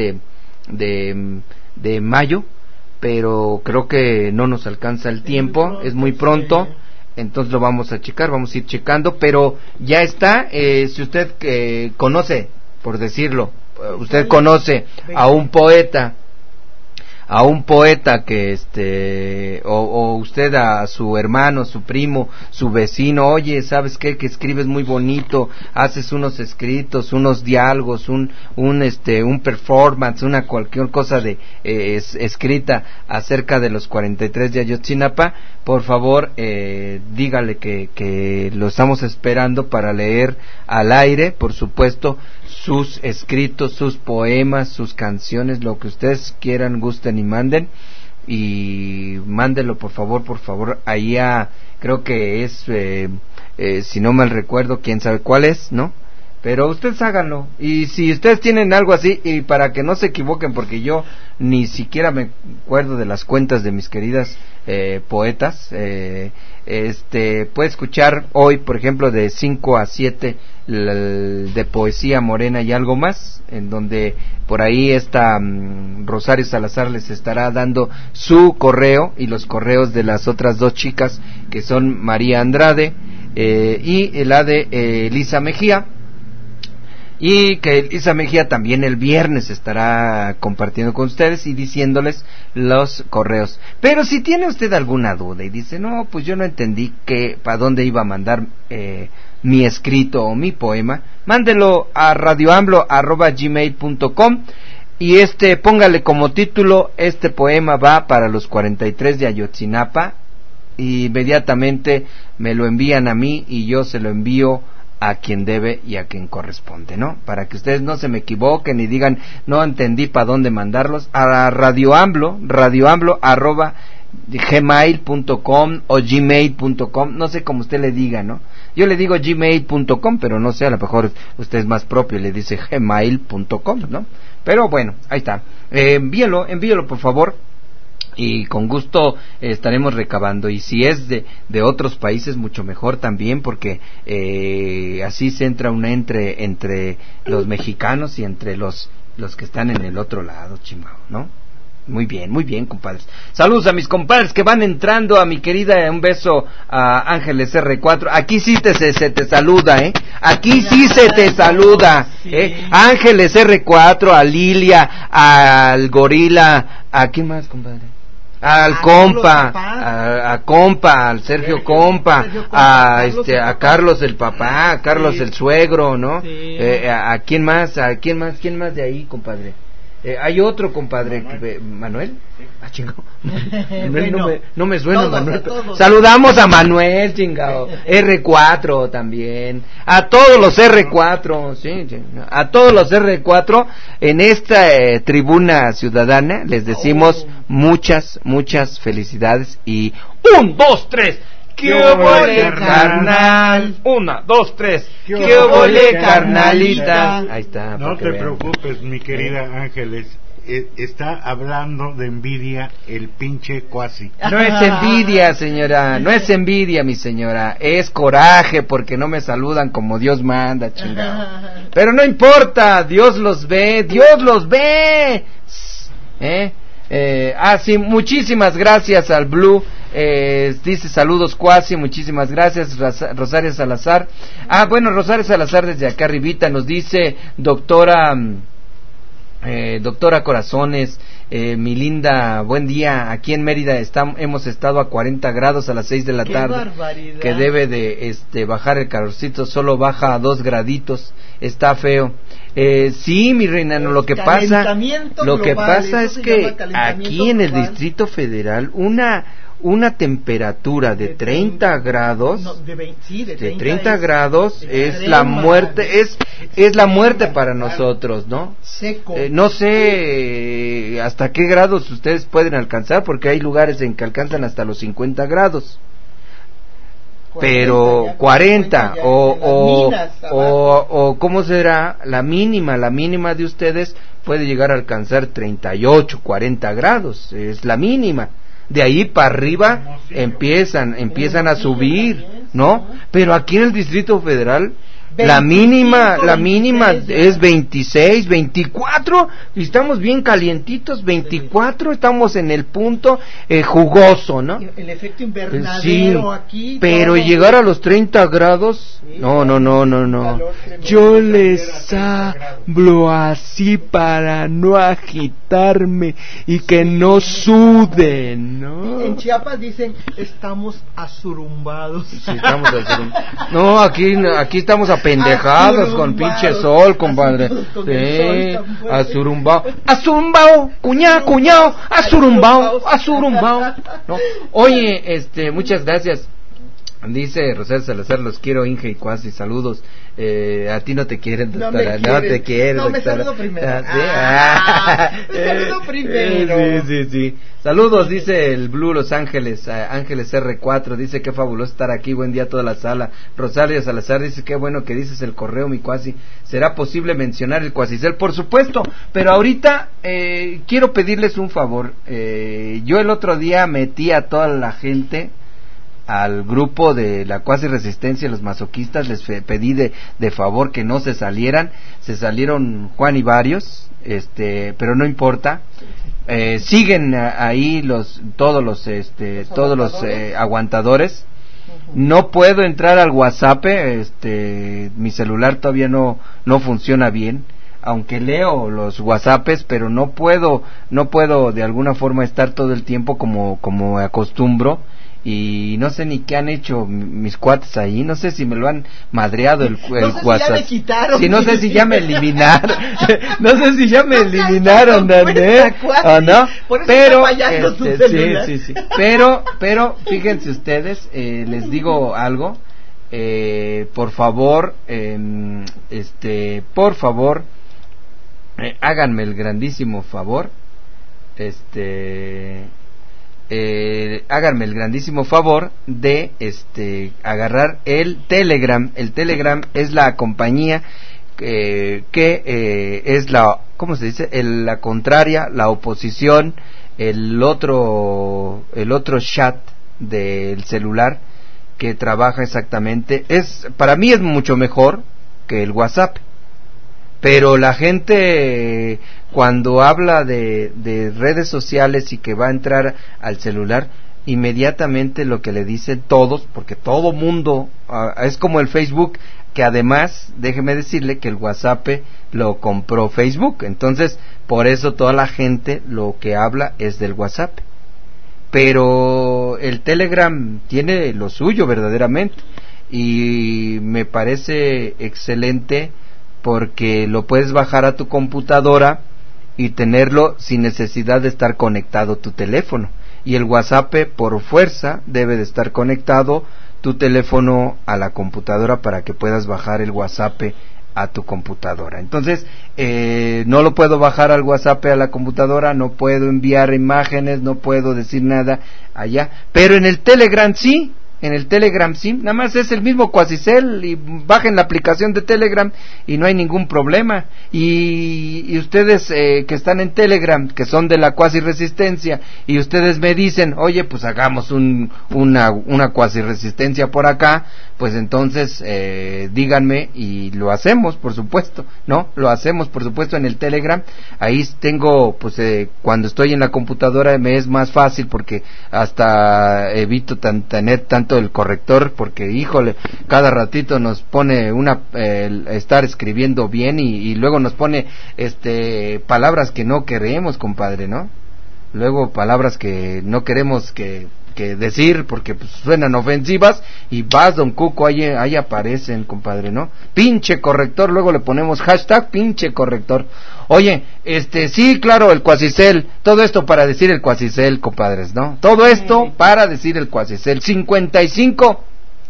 S10: de mayo, pero creo que no nos alcanza el tiempo, es muy pronto. Entonces lo vamos a checar, vamos a ir checando, pero ya está. Si usted conoce, por decirlo, usted conoce a un poeta que o usted a su hermano, su primo, su vecino, oye, ¿sabes qué? Que escribes muy bonito, haces unos escritos, unos diálogos, un performance, una cualquier cosa escrita acerca de los 43 de Ayotzinapa, por favor, dígale que lo estamos esperando para leer al aire, por supuesto, sus escritos, sus poemas, sus canciones, lo que ustedes quieran, gusten y manden, y mándelo por favor, ahí creo que es, si no mal recuerdo, quién sabe cuál es, ¿no? Pero ustedes háganlo, y si ustedes tienen algo así, y para que no se equivoquen, porque yo ni siquiera me acuerdo de las cuentas de mis queridas poetas, puede escuchar hoy, por ejemplo, de 5 a 7 de Poesía Morena y algo más, en donde por ahí Rosario Salazar les estará dando su correo y los correos de las otras dos chicas, que son María Andrade y la de Elisa Mejía. Y que Elisa Mejía también el viernes estará compartiendo con ustedes y diciéndoles los correos. Pero si tiene usted alguna duda y dice, no, pues yo no entendí para dónde iba a mandar mi escrito o mi poema, mándelo a radioamblo@gmail.com y póngale como título: este poema va para los 43 de Ayotzinapa, y inmediatamente me lo envían a mí y yo se lo envío a quien debe y a quien corresponde, ¿no? Para que ustedes no se me equivoquen y digan, no entendí para dónde mandarlos. A radioamblo@gmail.com o gmail.com, no sé cómo usted le diga, ¿no? Yo le digo gmail.com, pero no sé, a lo mejor usted es más propio y le dice gmail.com, ¿no? Pero bueno, ahí está. Envíelo por favor. Y con gusto estaremos recabando, y si es de otros países mucho mejor también, porque así se entra entre los mexicanos y entre los que están en el otro lado, chimao, ¿no? Muy bien, compadres. Saludos a mis compadres que van entrando, a mi querida, un beso a Ángeles R4. Aquí sí se te saluda, Aquí sí se te saluda, Ángeles R4, a Lilia, al Gorila, ¿a quién más, compadre? Al compa, al Sergio Compa, a Carlos el papá, a Carlos el suegro, ¿no? ¿A quién más de ahí, compadre? Hay otro compadre, Manuel. Chingado. Manuel, bueno, no me suena Manuel. Saludamos a Manuel, chingado. R4 también. A todos los R4, sí. A todos los R4 en esta tribuna ciudadana les decimos muchas felicidades y 1, 2, 3. ¡Qué obole, carnal! 1, 2, 3. ¡Qué obole, carnalita! Ahí está.
S12: No te preocupes, mi querida Ángeles. Está hablando de envidia el pinche cuasi.
S10: No es envidia, señora. No es envidia, mi señora. Es coraje porque no me saludan como Dios manda, chingado. Pero no importa. Dios los ve. ¡Dios los ve! Sí, muchísimas gracias al Blue. Dice saludos cuasi, muchísimas gracias. Rosario Salazar. Bueno, Rosario Salazar desde acá arribita nos dice, doctora Doctora Corazones, mi linda, buen día. Aquí en Mérida hemos estado a 40 grados a las 6 de la tarde.
S11: Barbaridad.
S10: Que debe de bajar el calorcito, solo baja a 2 graditos. Está feo. Sí, mi reina, no, lo que pasa es que aquí en el Distrito Federal una temperatura de 30 grados, de 30 grados es la muerte, es la muerte para nosotros, ¿no?
S11: Seco.
S10: No sé hasta qué grados ustedes pueden alcanzar, porque hay lugares en que alcanzan hasta los 50 grados. Pero 40 o ¿cómo será? La mínima de ustedes puede llegar a alcanzar 38, 40 grados, es la mínima. De ahí para arriba empiezan a subir, ¿no? Pero aquí en el Distrito Federal la mínima es 26, 24, y estamos bien calientitos, 24, estamos en el punto jugoso, ¿no?
S11: El efecto invernadero
S10: sí,
S11: aquí.
S10: Pero llegar a los 30 grados, sí, no. Yo les hablo así para no agitarme y que no suden, ¿no?
S11: En Chiapas dicen, estamos azurumbados.
S10: Sí, estamos azurumbados. No, aquí estamos apendejados con pinche sol, compadre. Sí, azurumbao, cuñao, azurumbao. ¿No? Oye, muchas gracias. Dice Rosario Salazar, los quiero, Inge y Cuasi, saludos. A ti no te quieren, doctora, no te quieren,
S11: no,
S10: doctora.
S11: me saludo primero.
S10: Me saludo primero. Sí. Saludos, dice el Blue Los Ángeles, Ángeles R4, dice qué fabuloso estar aquí, buen día a toda la sala. Rosario Salazar dice qué bueno que dices el correo, mi Cuasi. ¿Será posible mencionar el Cuasicel? Por supuesto, pero ahorita quiero pedirles un favor. Yo el otro día metí a toda la gente al grupo de la Cuasi Resistencia, los masoquistas, les pedí de favor que no se salieron Juan y varios, pero no importa, siguen ahí todos los aguantadores. No puedo entrar al WhatsApp, mi celular todavía no funciona bien, aunque leo los WhatsApps, pero no puedo de alguna forma estar todo el tiempo como acostumbro. Y no sé ni qué han hecho mis cuates ahí, no sé si me lo han madreado el WhatsApp.
S11: Si ya me quitaron.
S10: Sí, no sé si ya me eliminaron. No sé si ya me eliminaron, ¿verdad? ¿O no? Pero sí. Pero fíjense ustedes, les digo algo, por favor, háganme el grandísimo favor, háganme el grandísimo favor de agarrar el Telegram. El Telegram es la compañía que es la, ¿cómo se dice? La contraria, la oposición, el otro chat del celular que trabaja exactamente. Para mí es mucho mejor que el WhatsApp. Pero la gente cuando habla de redes sociales y que va a entrar al celular, inmediatamente lo que le dicen todos, porque todo mundo, es como el Facebook, que además, déjeme decirle que el WhatsApp lo compró Facebook, entonces por eso toda la gente lo que habla es del WhatsApp. Pero el Telegram tiene lo suyo verdaderamente, y me parece excelente, porque lo puedes bajar a tu computadora y tenerlo sin necesidad de estar conectado tu teléfono. Y el WhatsApp por fuerza debe de estar conectado tu teléfono a la computadora para que puedas bajar el WhatsApp a tu computadora. Entonces, no lo puedo bajar al WhatsApp a la computadora, no puedo enviar imágenes, no puedo decir nada allá, pero en el Telegram sí. En el Telegram sí, nada más es el mismo Cuasicel, y bajen la aplicación de Telegram y no hay ningún problema. Y ustedes que están en Telegram, que son de la Cuasi Resistencia, y ustedes me dicen, oye, pues hagamos una Cuasi Resistencia por acá, pues entonces díganme y lo hacemos, por supuesto, ¿no? Lo hacemos, por supuesto, en el Telegram. Ahí tengo, pues cuando estoy en la computadora me es más fácil, porque hasta evito tener tanta tanto el corrector, porque híjole, cada ratito nos pone estar escribiendo bien y luego nos pone palabras que no queremos, compadre, ¿no? Luego palabras que no queremos que decir porque pues, suenan ofensivas y vas, don Cuco, ahí aparecen, compadre, ¿no? Pinche corrector, luego le ponemos hashtag pinche corrector. Oye, sí, claro, el Cuasicel, todo esto para decir el Cuasicel, compadres, ¿no? Todo esto para decir el Cuasicel. 55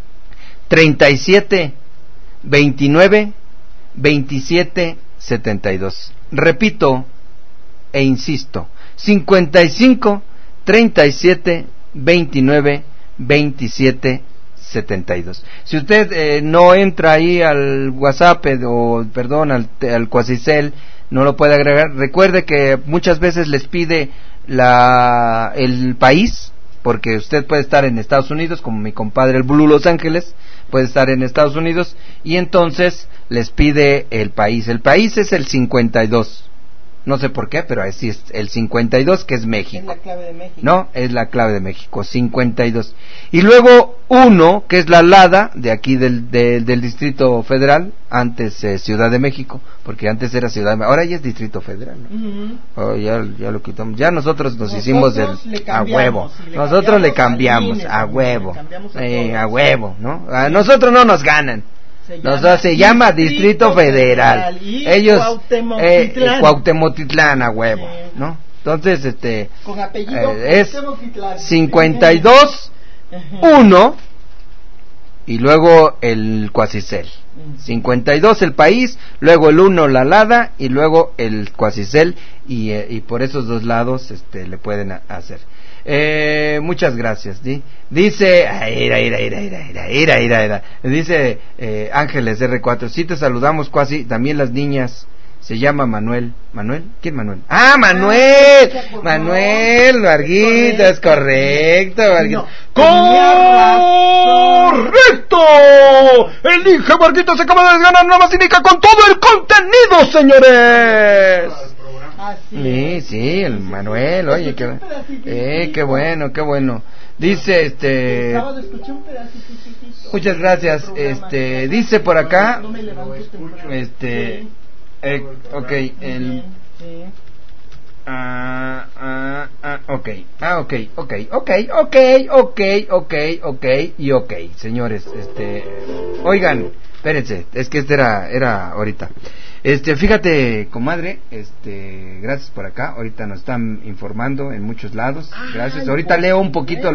S10: 37 29 27 72. Repito e insisto, 55 37 29 27 72. Si usted no entra ahí al WhatsApp al Cuasicel, no lo puede agregar. Recuerde que muchas veces les pide el país, porque usted puede estar en Estados Unidos, como mi compadre el Blue Los Ángeles puede estar en Estados Unidos, y entonces les pide el país. El país es el 52. No sé por qué, pero así es el 52, que es México.
S11: Es la clave de México.
S10: No, es la clave de México, 52. Y luego 1, que es la LADA, de aquí del Distrito Federal, antes Ciudad de México, porque antes era Ciudad de México, ahora ya es Distrito Federal, ¿no? Ya lo quitamos. Ya nosotros hicimos a huevo. Nosotros le cambiamos, a huevo. A huevo, ¿no? A nosotros no nos ganan. Se llama Distrito Federal. Ellos Cuauhtemotitlán, a huevo, ¿no? Entonces
S11: con apellido
S10: es 52 1 y luego el Cuasicel. 52 el país, luego el 1 la LADA y luego el Cuasicel, y por esos dos lados le pueden hacer. Muchas gracias. Dice dice Ángeles R4, sí te saludamos, Cuasi, también las niñas. Se llama Manuel. ¿Quién Manuel? ¡Ah, Manuel! Manuel Varguita, es correcto, Varguita. ¡Correcto! El Inge Varguita se acaba de desganar una masinica con todo el contenido, señores. Sí, el Manuel, oye, qué bueno. Dice, muchas gracias, dice por acá, okay, señores, oigan, espérense, es que era ahorita. Fíjate, comadre, gracias por acá. Ahorita nos están informando en muchos lados. Gracias. Ahorita leo un poquito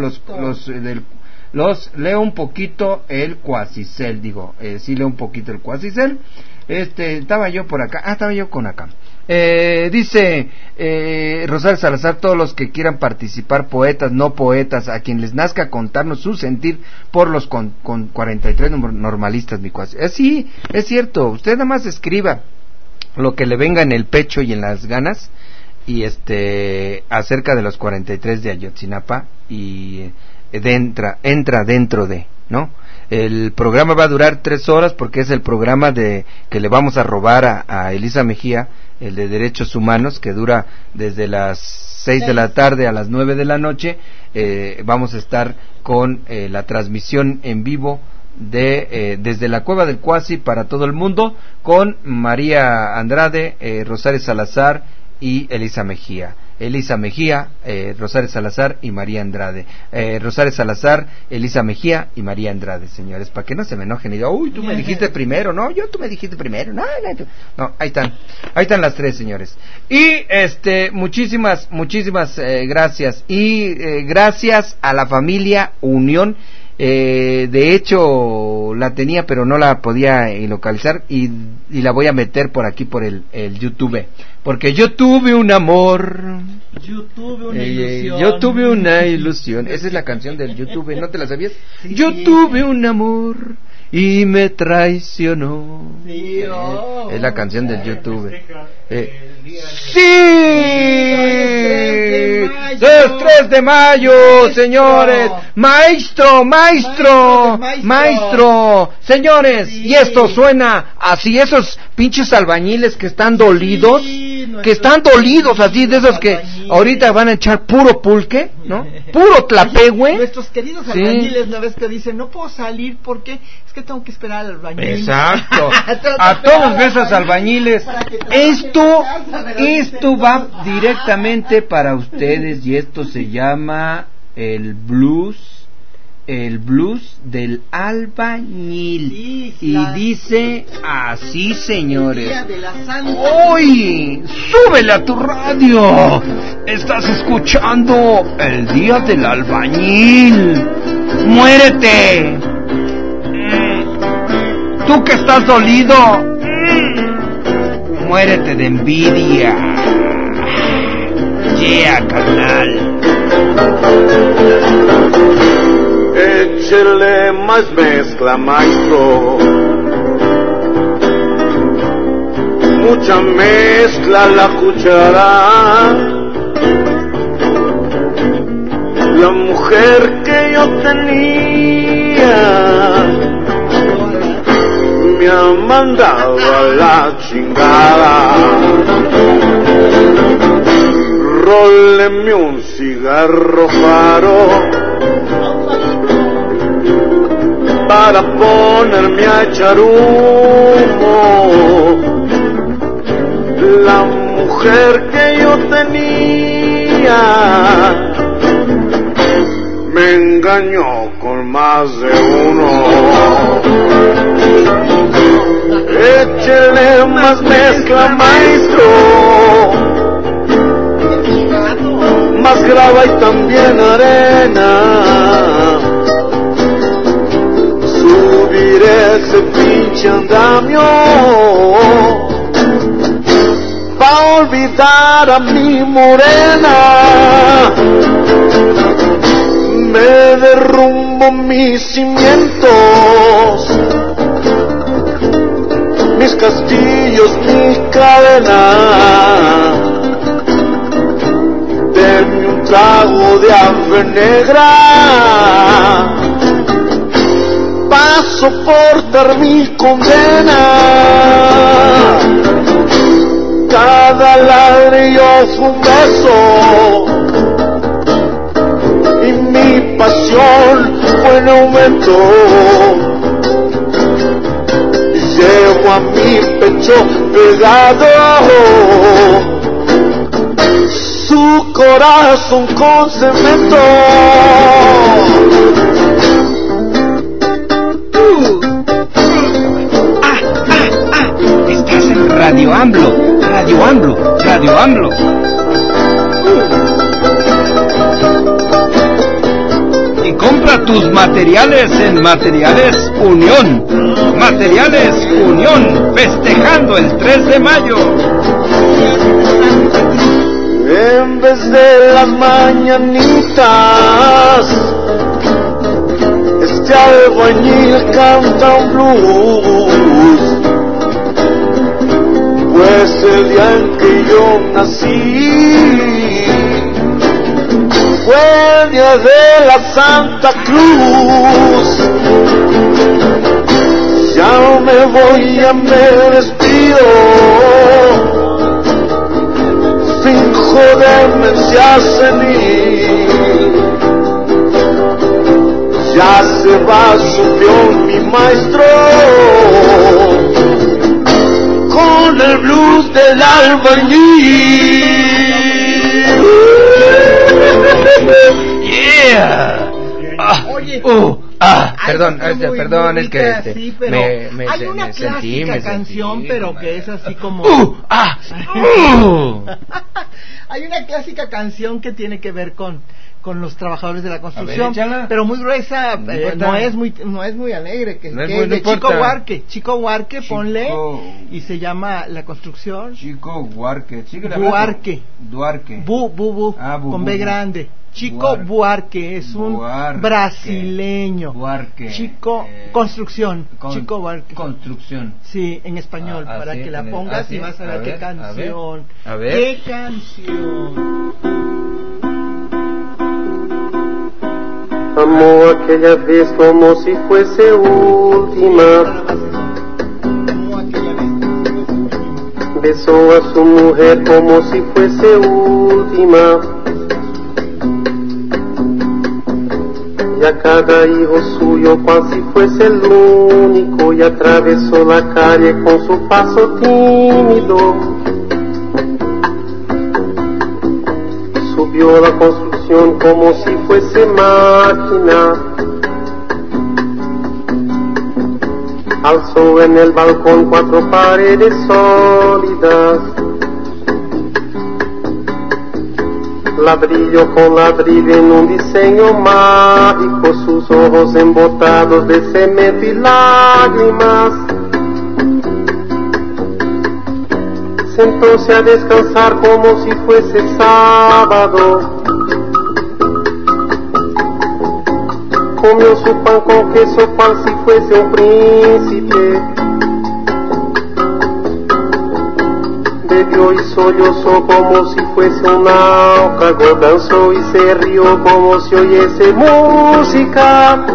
S10: leo un poquito el Cuasicel, sí leo un poquito el Cuasicel. Estaba yo por acá. Estaba yo con acá. Dice Rosario Salazar, todos los que quieran participar, poetas, no poetas, a quien les nazca contarnos su sentir por los con 43 normalistas, mi Cuasi. Sí, es cierto, usted nada más escriba lo que le venga en el pecho y en las ganas, y acerca de los 43 de Ayotzinapa, y entra dentro de, ¿no? El programa va a durar 3 horas porque es el programa que le vamos a robar a Elisa Mejía, el de Derechos Humanos, que dura desde las 6 de la tarde a las 9 de la noche. Vamos a estar con la transmisión en vivo desde la Cueva del Cuasi para todo el mundo, con María Andrade, Rosario Salazar y Elisa Mejía. Rosario Salazar y María Andrade. Rosario Salazar, Elisa Mejía y María Andrade, señores, para que no se me enojen y digan, uy, tú me dijiste primero, tú me dijiste primero, no, ahí están las 3, señores. Y muchísimas gracias, y gracias a la familia Unión. De hecho la tenía pero no la podía localizar, y la voy a meter por aquí por el YouTube, porque yo tuve un amor, yo tuve una ilusión. Esa es la canción del YouTube, ¿no te la sabías? Sí, yo tuve un amor y me traicionó. Es la canción del YouTube. Sí, es 3 de mayo, señores. Maestro, señores, y esto suena así, esos pinches albañiles que están dolidos, así, de esos que ahorita van a echar puro pulque, ¿no? Puro tlapehue.
S11: Nuestros queridos albañiles, una vez que dicen, no puedo salir porque es que tengo que esperar al albañil.
S10: Exacto. A todos esos albañiles, esto va directamente para ustedes y esto se llama el blues del albañil. Sí, y dice así, señores. ¡Hoy! ¡Súbele a tu radio! Estás escuchando el Día del Albañil. ¡Muérete! Tú que estás dolido, muérete de envidia. Yeah, carnal.
S13: Échele más mezcla, maestro. Mucha mezcla la cuchara. La mujer que yo tenía me ha mandado a la chingada. Róleme un cigarro faro para ponerme a echar humo. La mujer que yo tenía me engañó con más de uno. Échele más mezcla, maestro, más grava y también arena. Subiré ese pinche andamio pa' olvidar a mi morena. Me derrumbo mis cimientos, mis castillos, mi cadena. Denme un trago de ave negra pa' soportar mi condena. Cada ladrillo fue un beso y mi pasión fue en aumento. Llevo a mi pecho pegado su corazón con cemento.
S10: Estás en Radio AMLO, Radio AMLO, Radio AMLO. Y compra tus materiales en Materiales Unión. Materiales Unión, festejando el 3 de mayo.
S13: En vez de las mañanitas, este albañil canta un blues. Pues el día en que yo nací fue el día de la Santa Cruz. Ya me voy, ya me despido, finjo demencia senil. Ya se va su peón mi maestro con el blues del albañil.
S10: Yeah. Perdón, es que
S11: sí, pero hay una clásica canción, pero que es así como hay una clásica canción que tiene que ver con los trabajadores de la construcción, pero muy gruesa, no es muy alegre, que es de Chico Huarque, ponle, y se llama La Construcción.
S10: Chico Huarque,
S11: Duarque, con B grande. Chico Buarque es un brasileño. Chico Construcción. Chico Buarque.
S10: Construcción.
S11: Sí, en español, para que la pongas y vas a ver qué canción.
S10: A ver.
S11: ¿Qué canción?
S13: Amo aquella vez como si fuese última.
S14: besó a su mujer como si fuese última, y a cada hijo suyo cual si fuese el único, y atravesó la calle con su paso tímido. Subió la construcción como si fuese máquina, alzó en el balcón 4 paredes sólidas, ladrillo con ladrillo en un diseño mágico, sus ojos embotados de cemento y lágrimas. Sentóse a descansar como si fuese sábado, comió su pan con queso cual si fuese un príncipe, bebió y sollozó como si fuese un náufrago, danzó y se rió como si oyese música,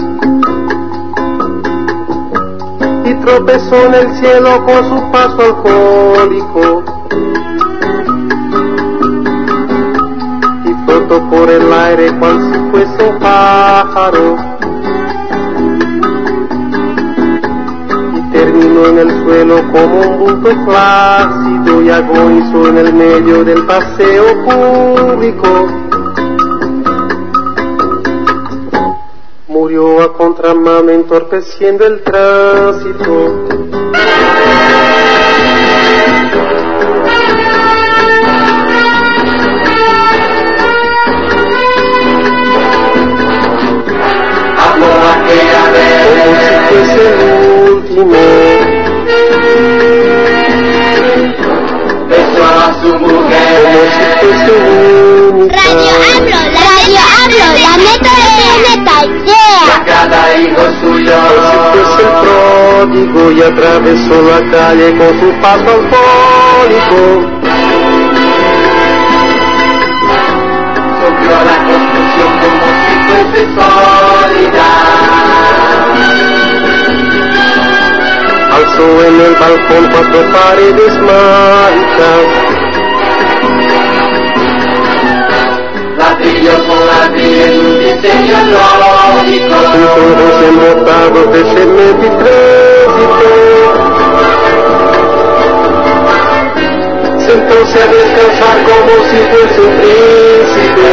S14: y tropezó en el cielo con su paso alcohólico, y flotó por el aire cual si fuese un pájaro, y terminó en el suelo como un bulto flácido, y agonizó en el medio del paseo público. Murió a contramano entorpeciendo el tránsito. Como si fuese el último, besó a su mujer como si fuese única.
S15: Radio Hablo, la neta de neta idea.
S14: Cada hijo suyo, como si fuese el pródigo, y atravesó la calle con su paso alcohólico. Subió a la construcción como si fuese sólida, alzó en el balcón 4 paredes mágicas, ladrillo con ladrillo en un diseño lógico, sus ojos embotados de cemento y crédito. Sentóse a descansar como si fuese un príncipe,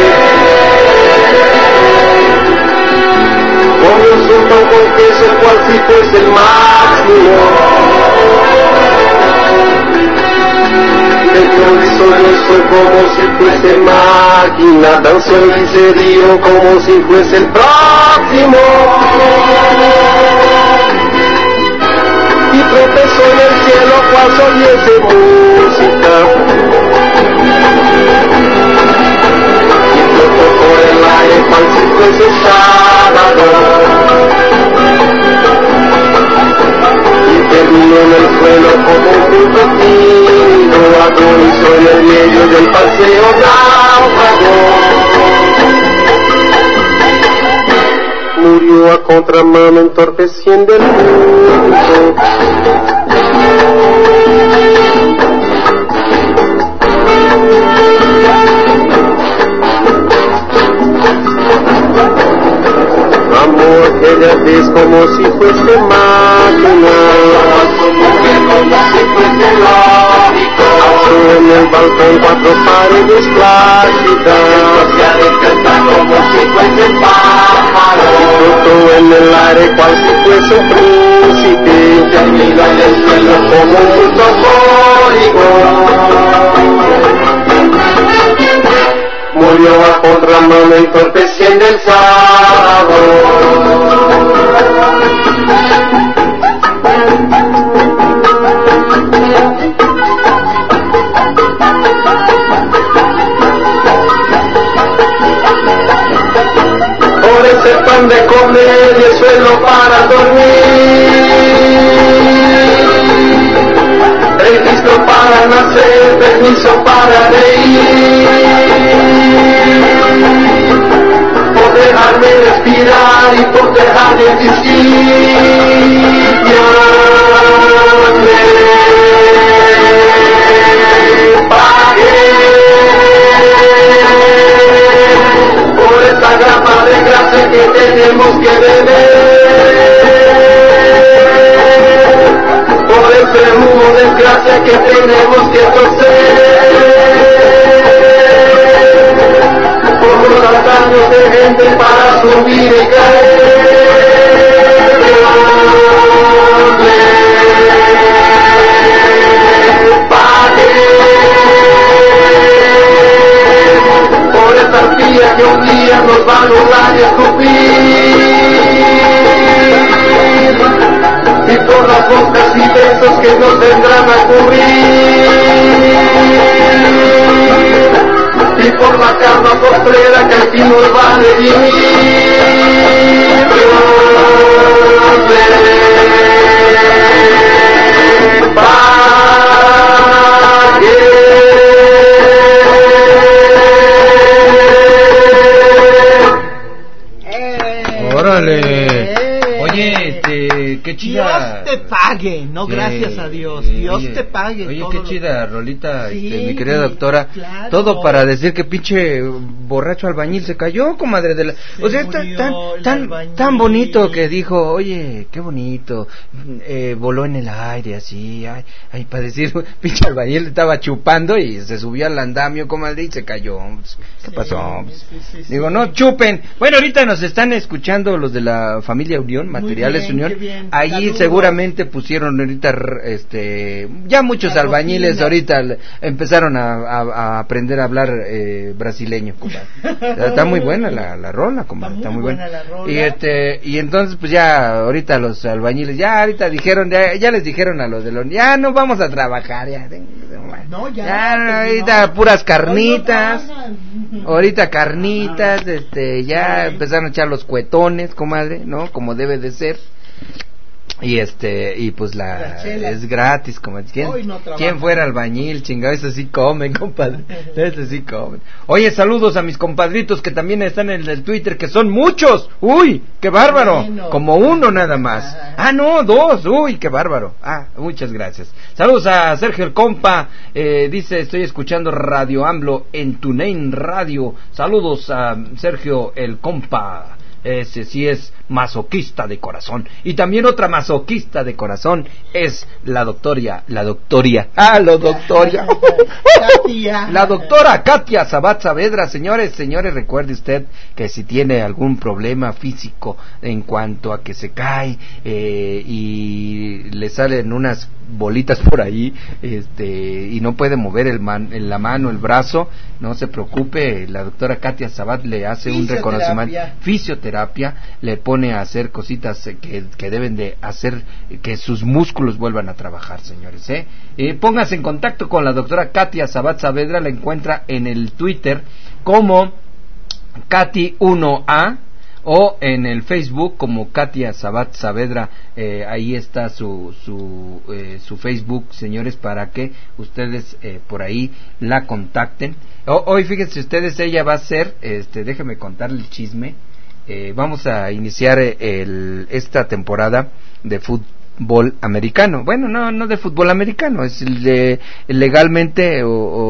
S14: comió su pan con queso cual si fuese el máximo, bebió y sollozó como si fuese máquina, danzó y se rió como si fuese el próximo, y tropezó en el cielo cual si oyese música, y flotó por el aire cual si fuese sábado, y terminó en el suelo como un punto tímido, agonizó en el medio del paseo náufrago. Murió a contramano entorpeciendo el mundo. Amó aquella vez como si fuese máquina, como si fuese lógico, alzó en el balcón 4 paredes plásticas, se a descansar como si fuese el pájaro, flotó en el aire cual si fuese un príncipe, terminó en el suelo como un bulto alcohólico. Murió a contramano entorpeciendo el sábado. Por ese pan de comer y el suelo para dormir, registro para nacer, permiso para reír, por dejarme respirar y por dejar de existir. grapa de grasa que tenemos que beber, por el tremudo de grasa que tenemos que torcer, por los altanos de gente para subir y caer. Por esta arpía que un día nos va a anular y escupir, y por las bocas y besos que nos vendrán a cubrir, y por la cama postrera que al fin nos va a redimir.
S10: ¡Órale! Oye, qué chida.
S11: Dios te pague, no gracias a Dios. Dios te pague.
S10: Oye, qué chida rolita,
S11: sí,
S10: mi querida doctora.
S11: Claro.
S10: Todo para decir que pinche borracho albañil se cayó, comadre de la. O sea, tan bonito que dijo, oye, qué bonito. Voló en el aire así, ay, para decir, pinche albañil estaba chupando y se subió al andamio, comadre, y se cayó. ¿Qué pasó? Sí. Digo, no chupen. Bueno, ahorita nos están escuchando los de la familia Unión, Materiales Unión. Ahí saludos. Seguramente pusieron ahorita, ya muchos albañiles ahorita empezaron a aprender a hablar brasileño, compadre. Está muy buena la rola, compadre, está muy buena. Y entonces pues ya ahorita los albañiles ahorita dijeron, ya les dijeron a los de los, ya no vamos a trabajar, ahorita puras carnitas. Ahorita carnitas, ya empezaron a echar los cuetones, comadre, ¿no? Como debe de ser. Y pues es gratis, como ¿quién fuera albañil, chingado? Eso sí comen, compadre. Eso sí comen. Oye, saludos a mis compadritos que también están en el Twitter, que son muchos. Uy, qué bárbaro. Bueno. Como uno nada más. No, 2. Uy, qué bárbaro. Muchas gracias. Saludos a Sergio el compa, dice, estoy escuchando Radio AMLO en TuneIn Radio. Saludos a Sergio el compa. Ese sí es masoquista de corazón. Y también otra masoquista de corazón es la doctora Katia Sabat Saavedra. Señores, recuerde usted que si tiene algún problema físico en cuanto a que se cae y le salen unas bolitas por ahí, y no puede mover la mano, el brazo, no se preocupe, la doctora Katia Sabat le hace un reconocimiento, fisioterapia, le pone a hacer cositas que deben de hacer que sus músculos vuelvan a trabajar, señores. Póngase en contacto con la doctora Katia Sabat Saavedra, la encuentra en el Twitter como Katy1A o en el Facebook como Katia Sabat Saavedra. Ahí está su Facebook, señores, para que ustedes por ahí la contacten. Hoy fíjense ustedes, ella va a ser, déjenme contarle el chisme. Vamos a iniciar esta temporada de fútbol americano. Bueno, no de fútbol americano, es legalmente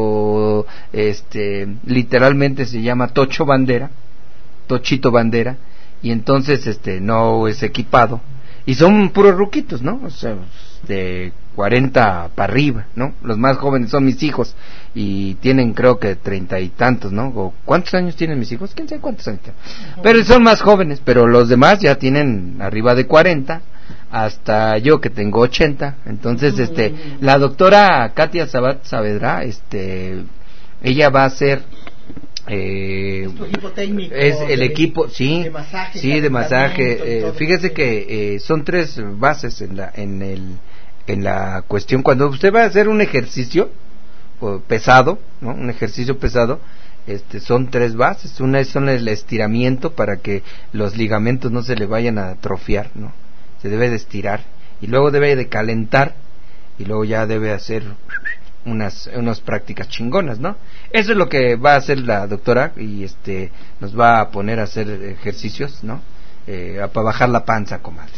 S10: literalmente se llama Tochito Bandera, y entonces no es equipado, y son puros ruquitos, ¿no? O sea, de 40 para arriba, ¿no? Los más jóvenes son mis hijos y tienen creo que 30 y tantos, ¿no? ¿O cuántos años tienen mis hijos? ¿Quién sabe cuántos años tienen? Pero son más jóvenes, pero los demás ya tienen arriba de 40, hasta yo que tengo 80. Entonces, la doctora Katia Sabat Saavedra, ella va a ser
S11: es tu equipo técnico,
S10: es el equipo, sí, de masaje. Fíjese que son 3 bases en la cuestión. Cuando usted va a hacer un ejercicio pesado, ¿no? Un ejercicio pesado, son 3 bases. Una es el estiramiento para que los ligamentos no se le vayan a atrofiar, ¿no? Se debe de estirar, y luego debe de calentar, y luego ya debe hacer unas prácticas chingonas, ¿no? Eso es lo que va a hacer la doctora, y nos va a poner a hacer ejercicios, ¿no? Para bajar la panza, comadres, ¿no?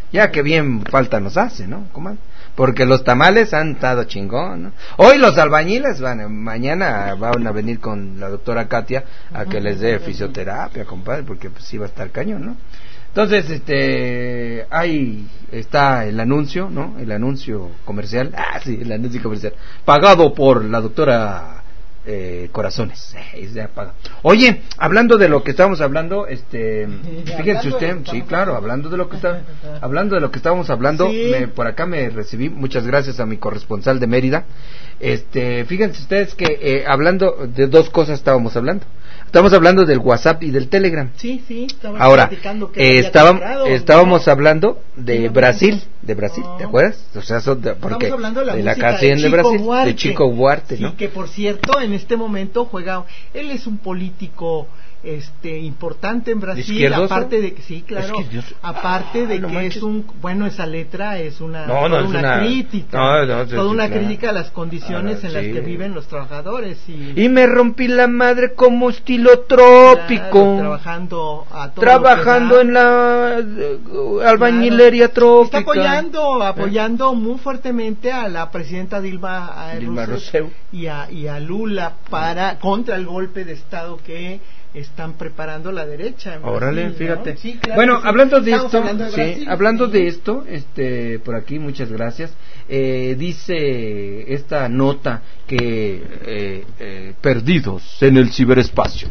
S10: Ya que bien falta nos hace, ¿no, comadre? Porque los tamales han estado chingón, ¿no? Hoy los albañiles mañana van a venir con la doctora Katia a que les dé fisioterapia, compadre, porque pues sí va a estar cañón, ¿no? Entonces, ahí está el anuncio, ¿no? El anuncio comercial. Ah, sí, el anuncio comercial. Pagado por la doctora Corazones. Ya paga. Oye, hablando de lo que estábamos hablando, fíjense usted, sí, claro, hablando de lo que estábamos hablando,
S11: sí.
S10: Por acá me recibí, muchas gracias a mi corresponsal de Mérida. Fíjense ustedes que hablando de dos cosas estábamos hablando del WhatsApp y del Telegram.
S11: Sí,
S10: ahora estábamos hablando de Brasil, ¿te acuerdas? O sea, porque
S11: estamos hablando
S10: de la
S11: música
S10: canción de Brasil,
S11: Huarte,
S10: de Chico Huarte, ¿no?
S11: Sí, que por cierto en este momento juega, él es un político importante en Brasil,
S10: ¿izquierdoso?
S11: Aparte de que sí, claro, aparte de que manches. Esa letra es una crítica, toda una crítica a las condiciones en las que viven los trabajadores y
S10: me rompí la madre como estilo trópico,
S11: claro,
S10: trabajando en la albañilería trópica.
S11: Está apoyando muy fuertemente a la presidenta Dilma Rousseff y a Lula contra el golpe de estado que están preparando la derecha en Brasil,
S10: órale, fíjate,
S11: ¿no? Sí, claro,
S10: bueno, hablando de esto,
S11: hablando
S10: de esto, por aquí, muchas gracias. Dice esta nota que perdidos en el ciberespacio.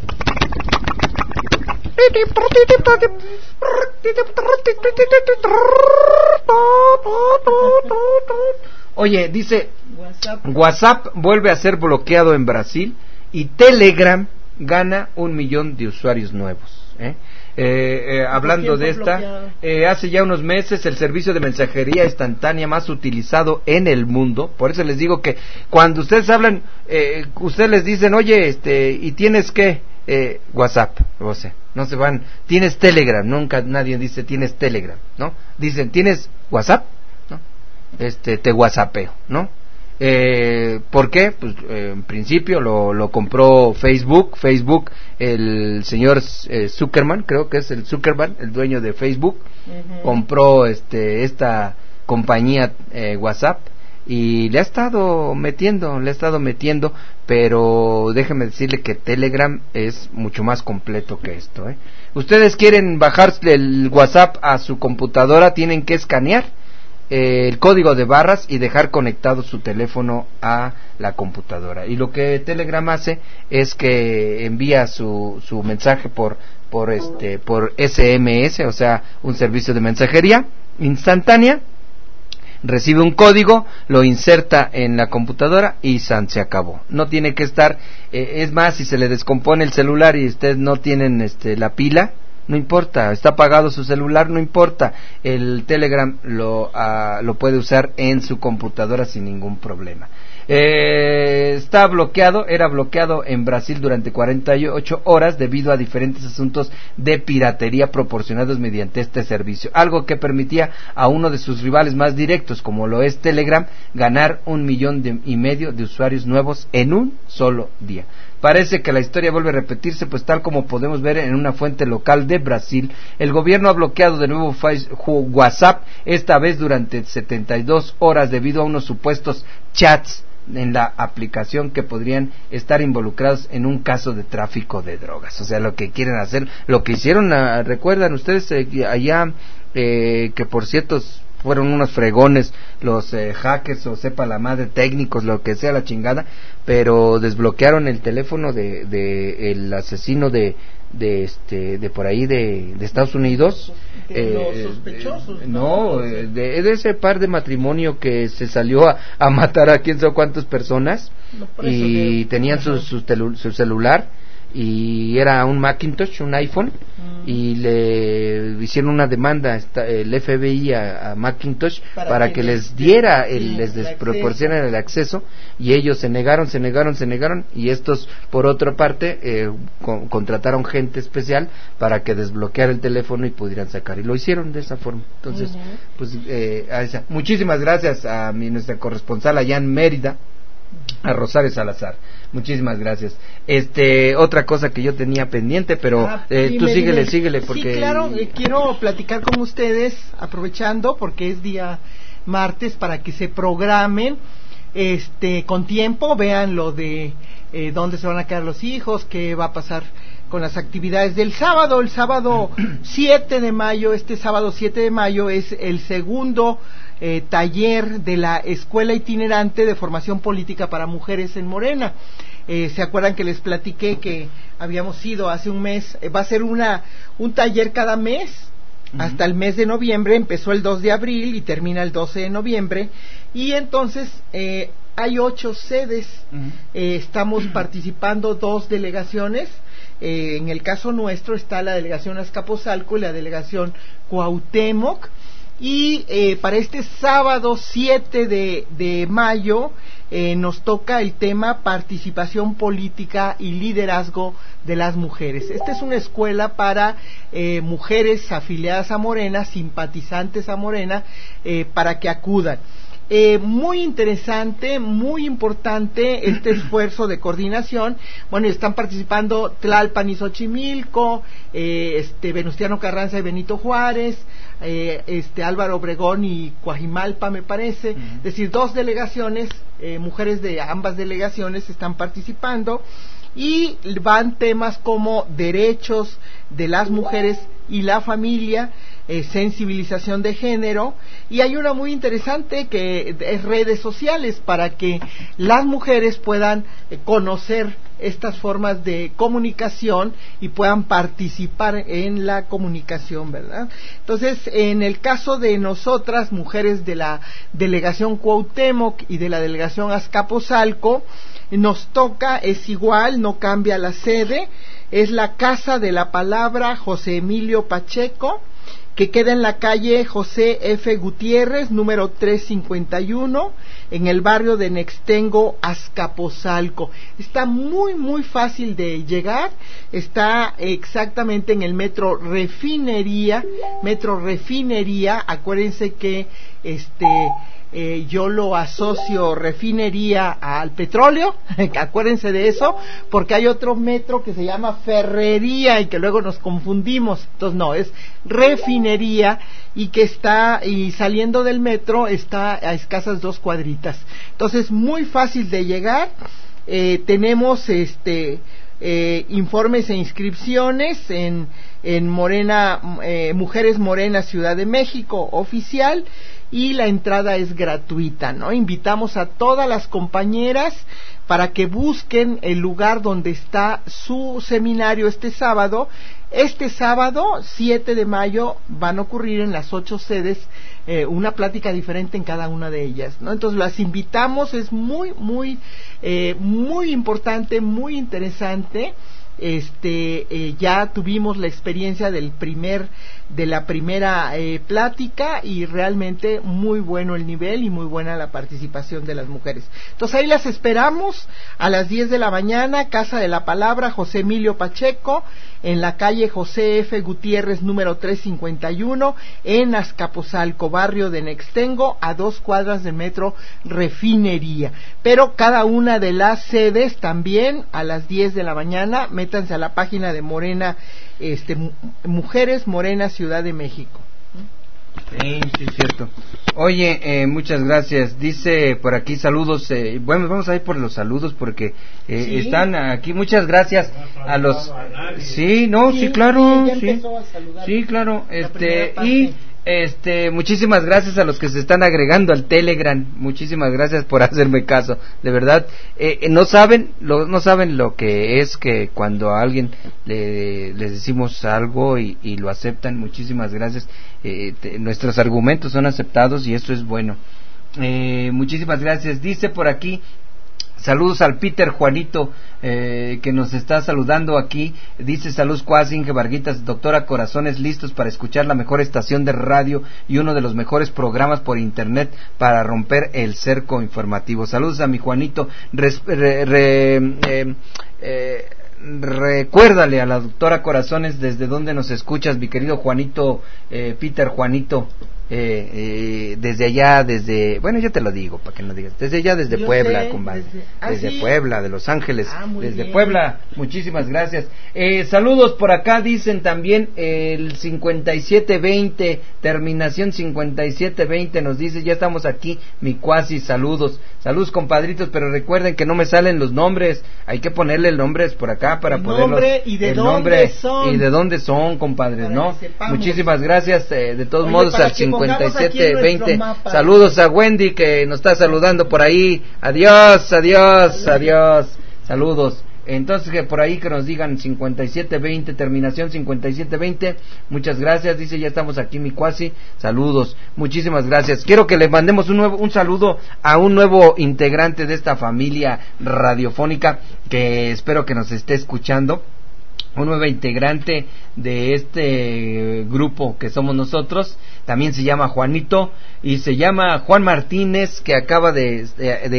S10: Oye, dice WhatsApp vuelve a ser bloqueado en Brasil y Telegram gana 1 millón de usuarios nuevos. Hablando de esta, hace ya unos meses el servicio de mensajería instantánea más utilizado en el mundo. Por eso les digo que cuando ustedes hablan, ustedes les dicen, oye, ¿y tienes qué? WhatsApp, o sea, no se van, tienes Telegram, nunca nadie dice tienes Telegram, ¿no? Dicen, ¿tienes WhatsApp? ¿No? Te WhatsAppeo, ¿no? ¿Por qué? Pues en principio lo compró Facebook, el señor Zuckerman, creo que es el Zuckerman, el dueño de Facebook, compró esta compañía WhatsApp y le ha estado metiendo, pero déjeme decirle que Telegram es mucho más completo que esto, Ustedes quieren bajar el WhatsApp a su computadora, tienen que escanear el código de barras y dejar conectado su teléfono a la computadora, y lo que Telegram hace es que envía su mensaje por SMS, o sea, un servicio de mensajería instantánea, recibe un código, lo inserta en la computadora y se acabó. No tiene que estar, es más, si se le descompone el celular y ustedes no tienen la pila, no importa, está apagado su celular, no importa, el Telegram lo puede usar en su computadora sin ningún problema. Era bloqueado en Brasil durante 48 horas debido a diferentes asuntos de piratería proporcionados mediante este servicio, algo que permitía a uno de sus rivales más directos, como lo es Telegram, ganar 1,5 millones de usuarios nuevos en un solo día. Parece que la historia vuelve a repetirse, pues tal como podemos ver en una fuente local de Brasil, el gobierno ha bloqueado de nuevo WhatsApp, esta vez durante 72 horas debido a unos supuestos chats en la aplicación que podrían estar involucrados en un caso de tráfico de drogas. O sea, lo que quieren hacer, lo que hicieron, recuerdan ustedes allá, que por cierto fueron unos fregones los hackers, o sepa la madre, técnicos, lo que sea la chingada, pero desbloquearon el teléfono de el asesino de por ahí de Estados Unidos,
S11: los sospechosos,
S10: de ese par de matrimonio que se salió a matar a quién sabe cuántas personas, y tenían su celular y era un Macintosh, un iPhone, y le hicieron una demanda el FBI a Macintosh para que les diera les proporcionara el acceso, y ellos se negaron, y estos por otra parte contrataron gente especial para que desbloqueara el teléfono y pudieran sacar, y lo hicieron de esa forma. Entonces, muchísimas gracias a nuestra corresponsal allá en Mérida, a Rosario Salazar. Muchísimas gracias. Otra cosa que yo tenía pendiente, pero tú síguele porque...
S11: Sí, claro, quiero platicar con ustedes, aprovechando, porque es día martes, para que se programen con tiempo, vean lo de dónde se van a quedar los hijos, qué va a pasar con las actividades del sábado. El sábado 7 de mayo, sábado 7 de mayo es el segundo taller de la Escuela Itinerante de Formación Política para Mujeres en Morena. ¿Se acuerdan que les platiqué que habíamos ido hace un mes? Va a ser un taller cada mes, hasta el mes de noviembre. Empezó el 2 de abril y termina el 12 de noviembre. Y entonces hay 8 sedes. Estamos participando 2 delegaciones. En el caso nuestro está la delegación Azcapotzalco y la delegación Cuauhtémoc. Y para este sábado 7 de mayo nos toca el tema participación política y liderazgo de las mujeres. Esta es una escuela para mujeres afiliadas a Morena, simpatizantes a Morena, para que acudan. Muy interesante, muy importante este esfuerzo de coordinación. Bueno, están participando Tlalpan y Xochimilco, Venustiano Carranza y Benito Juárez, Álvaro Obregón y Coajimalpa, me parece. Es decir, 2 delegaciones, mujeres de ambas delegaciones están participando, y van temas como derechos de las mujeres y la familia, sensibilización de género, y hay una muy interesante que es redes sociales, para que las mujeres puedan conocer estas formas de comunicación y puedan participar en la comunicación, ¿verdad? Entonces, en el caso de nosotras, mujeres de la delegación Cuauhtémoc y de la delegación Azcapotzalco, nos toca, es igual, no cambia la sede, es la Casa de la Palabra José Emilio Pacheco, que queda en la calle José F. Gutiérrez, número 351, en el barrio de Nextengo, Azcapotzalco. Está muy, muy fácil de llegar, está exactamente en el Metro Refinería, acuérdense que yo lo asocio refinería al petróleo, acuérdense de eso, porque hay otro metro que se llama Ferrería y que luego nos confundimos. Entonces no, es refinería, y que y saliendo del metro está a escasas 2 cuadritas. Entonces, muy fácil de llegar. Tenemos informes e inscripciones en Morena, Mujeres Morena Ciudad de México oficial, y la entrada es gratuita, ¿no? Invitamos a todas las compañeras para que busquen el lugar donde está su seminario este sábado. Este sábado 7 de mayo van a ocurrir en las 8 sedes una plática diferente en cada una de ellas, ¿no? Entonces las invitamos, es muy, muy, muy importante, muy interesante. Ya tuvimos la experiencia de la primera plática, y realmente muy bueno el nivel y muy buena la participación de las mujeres. Entonces ahí las esperamos a las 10 de la mañana, Casa de la Palabra José Emilio Pacheco, en la calle José F. Gutiérrez, número 351, en Azcapotzalco, barrio de Nextengo, a 2 cuadras del Metro Refinería. Pero cada una de las sedes también a las 10 de la mañana, métanse a la página de Morena, Mujeres Morena Ciudad de México.
S10: Sí, es cierto. Oye, muchas gracias. Dice por aquí saludos. Bueno, vamos a ir por los saludos porque ¿sí? Están aquí. Muchas gracias a los. Sí, no, sí, claro. Sí, claro. Y muchísimas gracias a los que se están agregando al Telegram. Muchísimas gracias por hacerme caso. De verdad, no saben lo que es que cuando a alguien les decimos algo y lo aceptan. Muchísimas gracias. Nuestros argumentos son aceptados y esto es bueno. Muchísimas gracias. Dice por aquí, saludos al Peter Juanito, que nos está saludando aquí. Dice, saludos Cuas, Inge Varguitas, doctora, corazones listos para escuchar la mejor estación de radio y uno de los mejores programas por internet para romper el cerco informativo. Saludos a mi Juanito. Recuérdale a la doctora Corazones desde donde nos escuchas, mi querido Juanito, Peter Juanito. desde allá, bueno, yo te lo digo para que no digas, desde allá, desde Puebla, compadre, desde
S11: ¿sí?
S10: Puebla, de Los Ángeles, desde
S11: bien.
S10: Puebla, muchísimas gracias. Saludos por acá, dicen también el 5720, terminación 5720, nos dice, ya estamos aquí, mi cuasi, saludos compadritos, pero recuerden que no me salen los nombres, hay que ponerle nombres por acá para poderlos,
S11: nombre y de dónde son,
S10: y de dónde son, compadres, ¿no? Muchísimas gracias, de todos
S11: Oye,
S10: modos, al 5720. Saludos a Wendy que nos está saludando por ahí. Adiós. Saludos. Entonces, que por ahí que nos digan 5720, terminación 5720. Muchas gracias. Dice, ya estamos aquí, mi cuasi. Saludos. Muchísimas gracias. Quiero que le mandemos un saludo a un nuevo integrante de esta familia radiofónica que espero que nos esté escuchando. Un nuevo integrante de este grupo que somos nosotros, también se llama Juanito y se llama Juan Martínez, que acaba de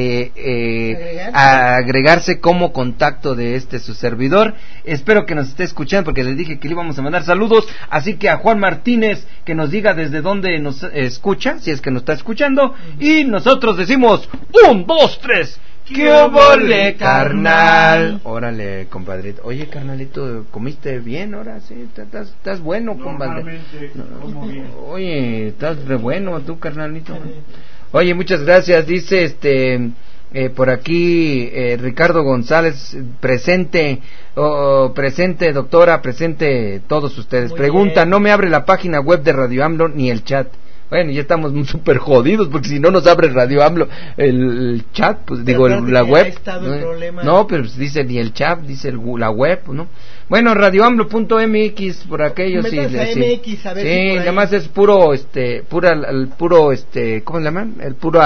S10: agregarse como contacto de su servidor. Espero que nos esté escuchando porque les dije que le íbamos a mandar saludos, así que a Juan Martínez que nos diga desde dónde nos escucha, si es que nos está escuchando, y nosotros decimos 1, 2, 3. ¡Qué vole, carnal! Órale, compadrito. Oye, carnalito, ¿comiste bien ahora? Sí, estás bueno, compadre. Oye, estás re bueno tú, carnalito. Oye, muchas gracias. Dice por aquí Ricardo González, presente, presente doctora, presente todos ustedes.
S11: Muy
S10: Pregunta,
S11: bien.
S10: no me abre la página web de Radio AMLO ni el chat. Bueno, ya estamos súper jodidos porque si no nos abre Radio AMLO el chat, pues digo la web. No, pero pues dice ni el chat, dice la web, ¿no? Bueno, radioamlo.mx por aquellos sí.
S11: MX, a ver
S10: sí,
S11: si
S10: nada más es puro ¿cómo se llaman? El puro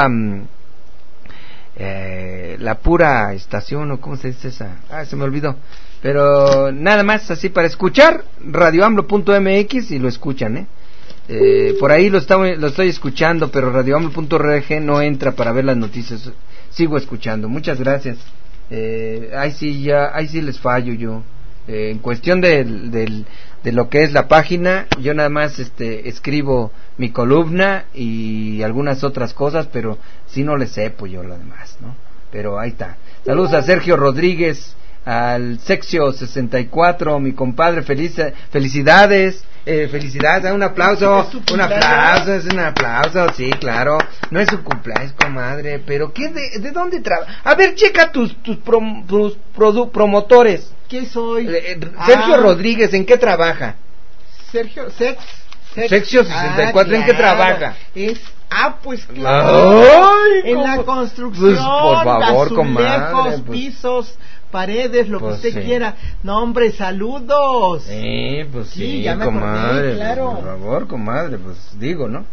S10: la pura estación o cómo se dice esa. Se me olvidó. Pero nada más así para escuchar radioamlo.mx y lo escuchan, por ahí lo estoy escuchando, pero radioamlo.org no entra para ver las noticias. Sigo escuchando. Muchas gracias. Ahí sí les fallo yo. En cuestión de lo que es la página, yo nada más escribo mi columna y algunas otras cosas, pero sí no le sepo yo lo demás, ¿no? Pero ahí está. Saludos a Sergio Rodríguez, al Sexio 64, mi compadre, felicidades. Felicidades, un aplauso, es un aplauso, sí, claro, no es su cumpleaños, comadre, pero ¿qué de dónde trabaja? A ver, checa tus promotores.
S11: ¿Qué soy?
S10: Sergio Rodríguez, ¿en qué trabaja?
S11: Sexio
S10: 64, ¿en qué trabaja?
S11: Pues claro, en la construcción,
S10: pues, por favor, comadre,
S11: pisos, paredes, lo
S10: pues
S11: que usted
S10: sí.
S11: quiera. No, hombre, saludos.
S10: Pues sí,
S11: ya me
S10: comadre,
S11: acordé, claro.
S10: por favor, comadre, pues digo, ¿no?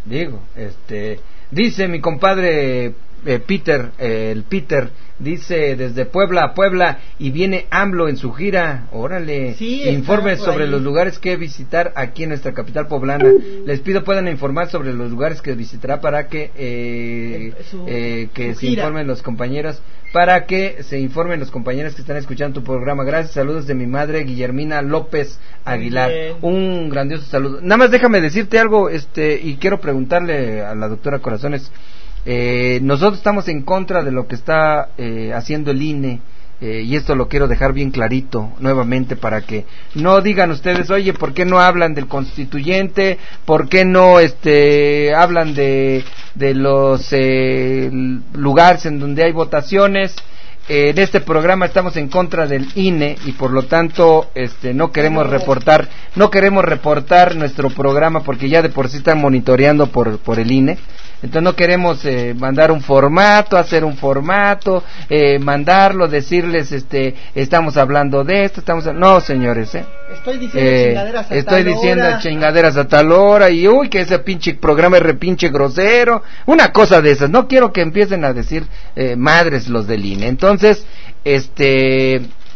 S10: Dice mi compadre Peter, el Peter, dice desde Puebla a Puebla y viene AMLO en su gira. Órale,
S11: sí,
S10: informes sobre los lugares que visitar aquí en nuestra capital poblana. Les pido puedan informar sobre los lugares que visitará para que se informen los compañeros, para que se informen los compañeros que están escuchando tu programa. Gracias, saludos de mi madre Guillermina López Aguilar. Un grandioso saludo. Nada más déjame decirte algo, y quiero preguntarle a la doctora Corazones. Nosotros estamos en contra de lo que está haciendo el INE, y esto lo quiero dejar bien clarito nuevamente para que no digan ustedes, oye, ¿por qué no hablan del constituyente? ¿Por qué no hablan de los lugares en donde hay votaciones? En este programa estamos en contra del INE y por lo tanto no queremos reportar nuestro programa porque ya de por sí están monitoreando por el INE. Entonces no queremos mandar un formato, hacer un formato, mandarlo, decirles estamos hablando de esto, no, señores,
S11: Estoy diciendo
S10: chingaderas a tal hora y uy, que ese pinche programa es repinche grosero, una cosa de esas. No quiero que empiecen a decir madres los del INE. Entonces,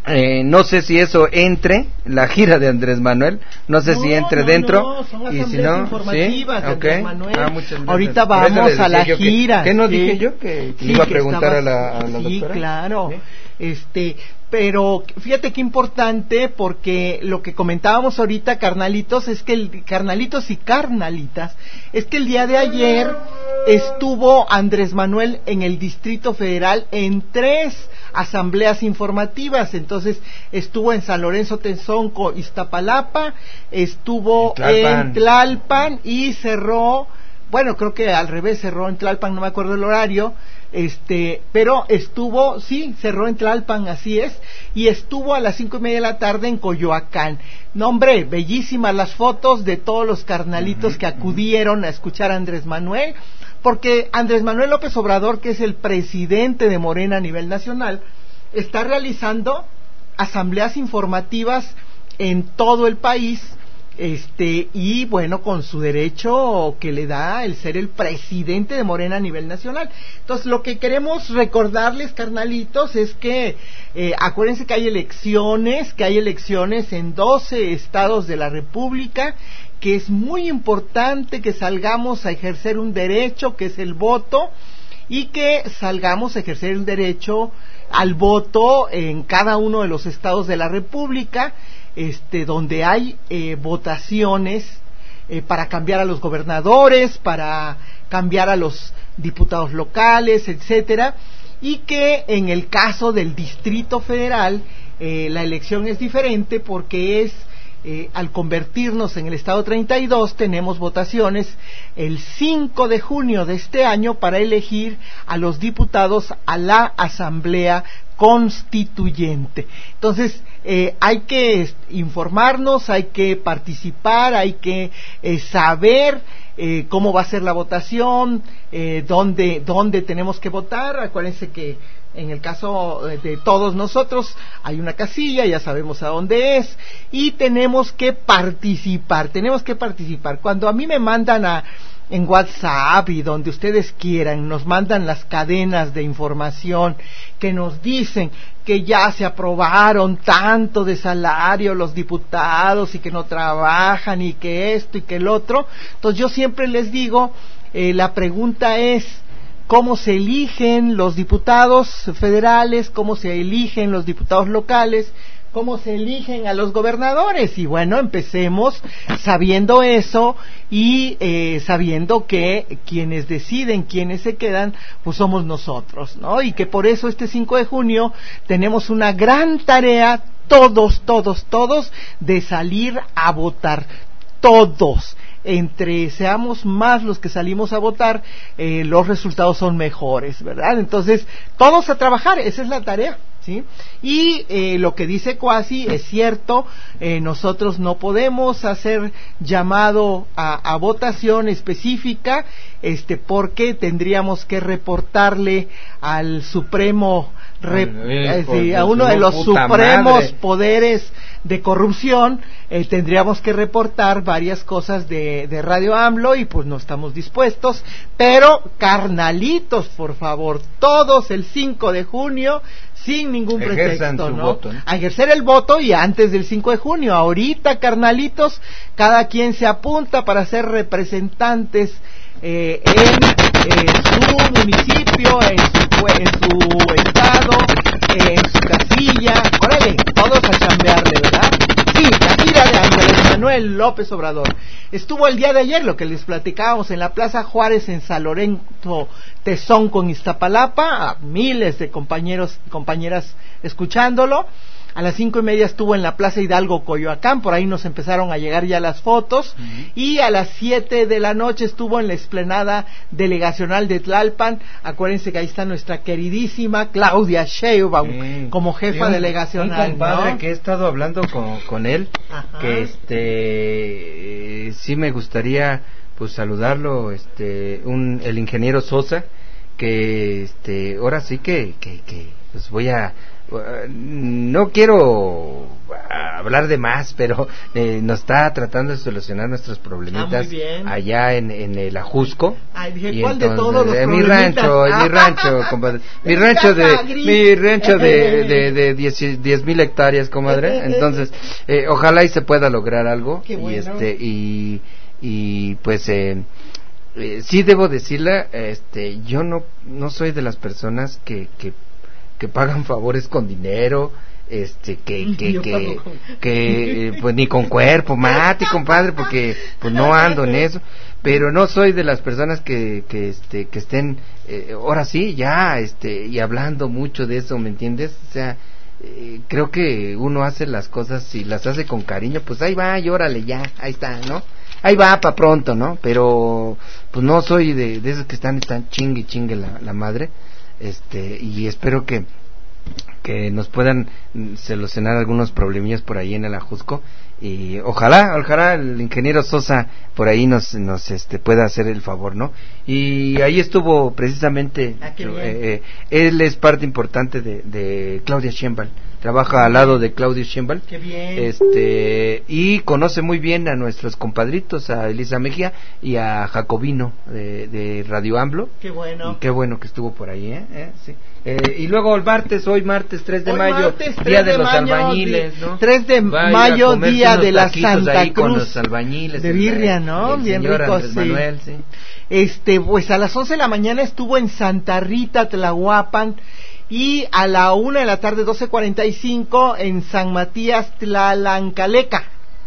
S10: No sé si eso entre la gira de Andrés Manuel, no sé si entre dentro.
S11: No, son
S10: y si no,
S11: informativas,
S10: ¿sí?
S11: Andrés Manuel.
S10: Muchas gracias.
S11: Ahorita vamos a la gira.
S10: ¿Qué no
S11: sí.
S10: dije yo? Que
S11: sí,
S10: iba a
S11: que
S10: preguntar
S11: estabas,
S10: a la
S11: sí,
S10: doctora.
S11: Claro. ¿Sí? Pero fíjate qué importante, porque lo que comentábamos ahorita, carnalitos, es que carnalitos y carnalitas, es que el día de ayer estuvo Andrés Manuel en el Distrito Federal en 3 asambleas informativas. Entonces estuvo en San Lorenzo Tezonco, Iztapalapa, estuvo en Tlalpan y cerró, bueno, creo que al revés, cerró en Tlalpan, no me acuerdo el horario, pero estuvo, sí, cerró en Tlalpan, así es, y estuvo a las 5:30 de la tarde en Coyoacán. No, hombre, bellísimas las fotos de todos los carnalitos que acudieron a escuchar a Andrés Manuel, porque Andrés Manuel López Obrador, que es el presidente de Morena a nivel nacional, está realizando asambleas informativas en todo el país, y bueno, con su derecho que le da el ser el presidente de Morena a nivel nacional. Entonces, lo que queremos recordarles, carnalitos, es que acuérdense que hay elecciones en 12 estados de la República, que es muy importante que salgamos a ejercer un derecho que es el voto, y que salgamos a ejercer el derecho al voto en cada uno de los estados de la República, donde hay votaciones para cambiar a los gobernadores, para cambiar a los diputados locales, etcétera, y que en el caso del Distrito Federal la elección es diferente, porque es al convertirnos en el estado 32, tenemos votaciones el 5 de junio de este año para elegir a los diputados a la Asamblea Constituyente. Entonces, hay que informarnos, hay que participar, hay que saber cómo va a ser la votación, dónde tenemos que votar. Acuérdense que en el caso de todos nosotros hay una casilla, ya sabemos a dónde es, y tenemos que participar. Cuando a mí me mandan en WhatsApp y donde ustedes quieran, nos mandan las cadenas de información que nos dicen que ya se aprobaron tanto de salario los diputados y que no trabajan y que esto y que el otro. Entonces yo siempre les digo, la pregunta es: ¿cómo se eligen los diputados federales? ¿Cómo se eligen los diputados locales? ¿Cómo se eligen a los gobernadores? Y bueno, empecemos sabiendo eso y sabiendo que quienes deciden, quienes se quedan, pues somos nosotros, ¿no? Y que por eso este 5 de junio tenemos una gran tarea, todos, de salir a votar. Todos. Entre seamos más los que salimos a votar, los resultados son mejores, ¿verdad? Entonces, todos a trabajar, esa es la tarea, ¿sí? Y lo que dice Cuasi es cierto, nosotros no podemos hacer llamado a votación específica, porque tendríamos que reportarle al Supremo, a uno de los supremos poderes de corrupción, tendríamos que reportar varias cosas de Radio AMLO, y pues no estamos dispuestos. Pero carnalitos, por favor, todos el 5 de junio sin ningún pretexto, ¿no?
S10: Voto, ¿no?
S11: A ejercer el voto, y antes del 5 de junio, ahorita, carnalitos, cada quien se apunta para ser representantes en su municipio, en su estado, en su casilla. Órale, todos a chambearle, ¿verdad? Sí, la gira de Andrés Manuel López Obrador estuvo el día de ayer, lo que les platicábamos, en la Plaza Juárez en San Lorenzo Tezonco, en Iztapalapa, a miles de compañeros y compañeras escuchándolo. A las 5:30 estuvo en la Plaza Hidalgo, Coyoacán, por ahí nos empezaron a llegar ya las fotos, y a las 7 de la noche estuvo en la explanada delegacional de Tlalpan. Acuérdense que ahí está nuestra queridísima Claudia Sheinbaum como jefa delegacional,
S10: un compadre,
S11: ¿no?
S10: que he estado hablando con él.
S11: Ajá.
S10: Que sí me gustaría pues saludarlo, el ingeniero Sosa, que ahora sí que pues voy a no quiero hablar de más, pero nos está tratando de solucionar nuestros problemitas allá en el Ajusco.
S11: Ay, dije,
S10: y
S11: ¿cuál
S10: entonces,
S11: de todos los
S10: mi rancho, compadre. Mi rancho de 10,000 hectáreas, comadre. Entonces, ojalá y se pueda lograr algo.
S11: Qué bueno.
S10: Y pues sí debo decirle, yo no soy de las personas que pagan favores con dinero, pues ni con cuerpo, mate, compadre, porque pues no ando en eso, pero no soy de las personas que estén ahora sí ya y hablando mucho de eso, ¿me entiendes? O sea, creo que uno hace las cosas, si las hace con cariño, pues ahí va, y órale, ya, ahí está, ¿no? Ahí va para pronto, ¿no? Pero pues no soy de esos que están chingue la madre, y espero que nos puedan solucionar algunos problemillas por ahí en el Ajusco, y ojalá el ingeniero Sosa por ahí nos pueda hacer el favor, ¿no? Y ahí estuvo precisamente, él es parte importante de Claudia Sheinbaum, trabaja al lado de Claudio Sheinbaum.
S11: Qué bien.
S10: Y conoce muy bien a nuestros compadritos, a Elisa Mejía y a Jacobino de Radio AMLO.
S11: Qué bueno.
S10: Y qué bueno que estuvo por ahí, sí. Y luego hoy martes 3 de mayo, día de los albañiles, ¿no?
S11: 3 de mayo, día de la Santa Cruz.
S10: Con los albañiles.
S11: De birria, ¿no? Bien rico,
S10: sí. Manuel, sí.
S11: Pues a las 11 de la mañana estuvo en Santa Rita, Tlahuapan, y a la 1 de la tarde, 12:45, en San Matías, Tlalancaleca.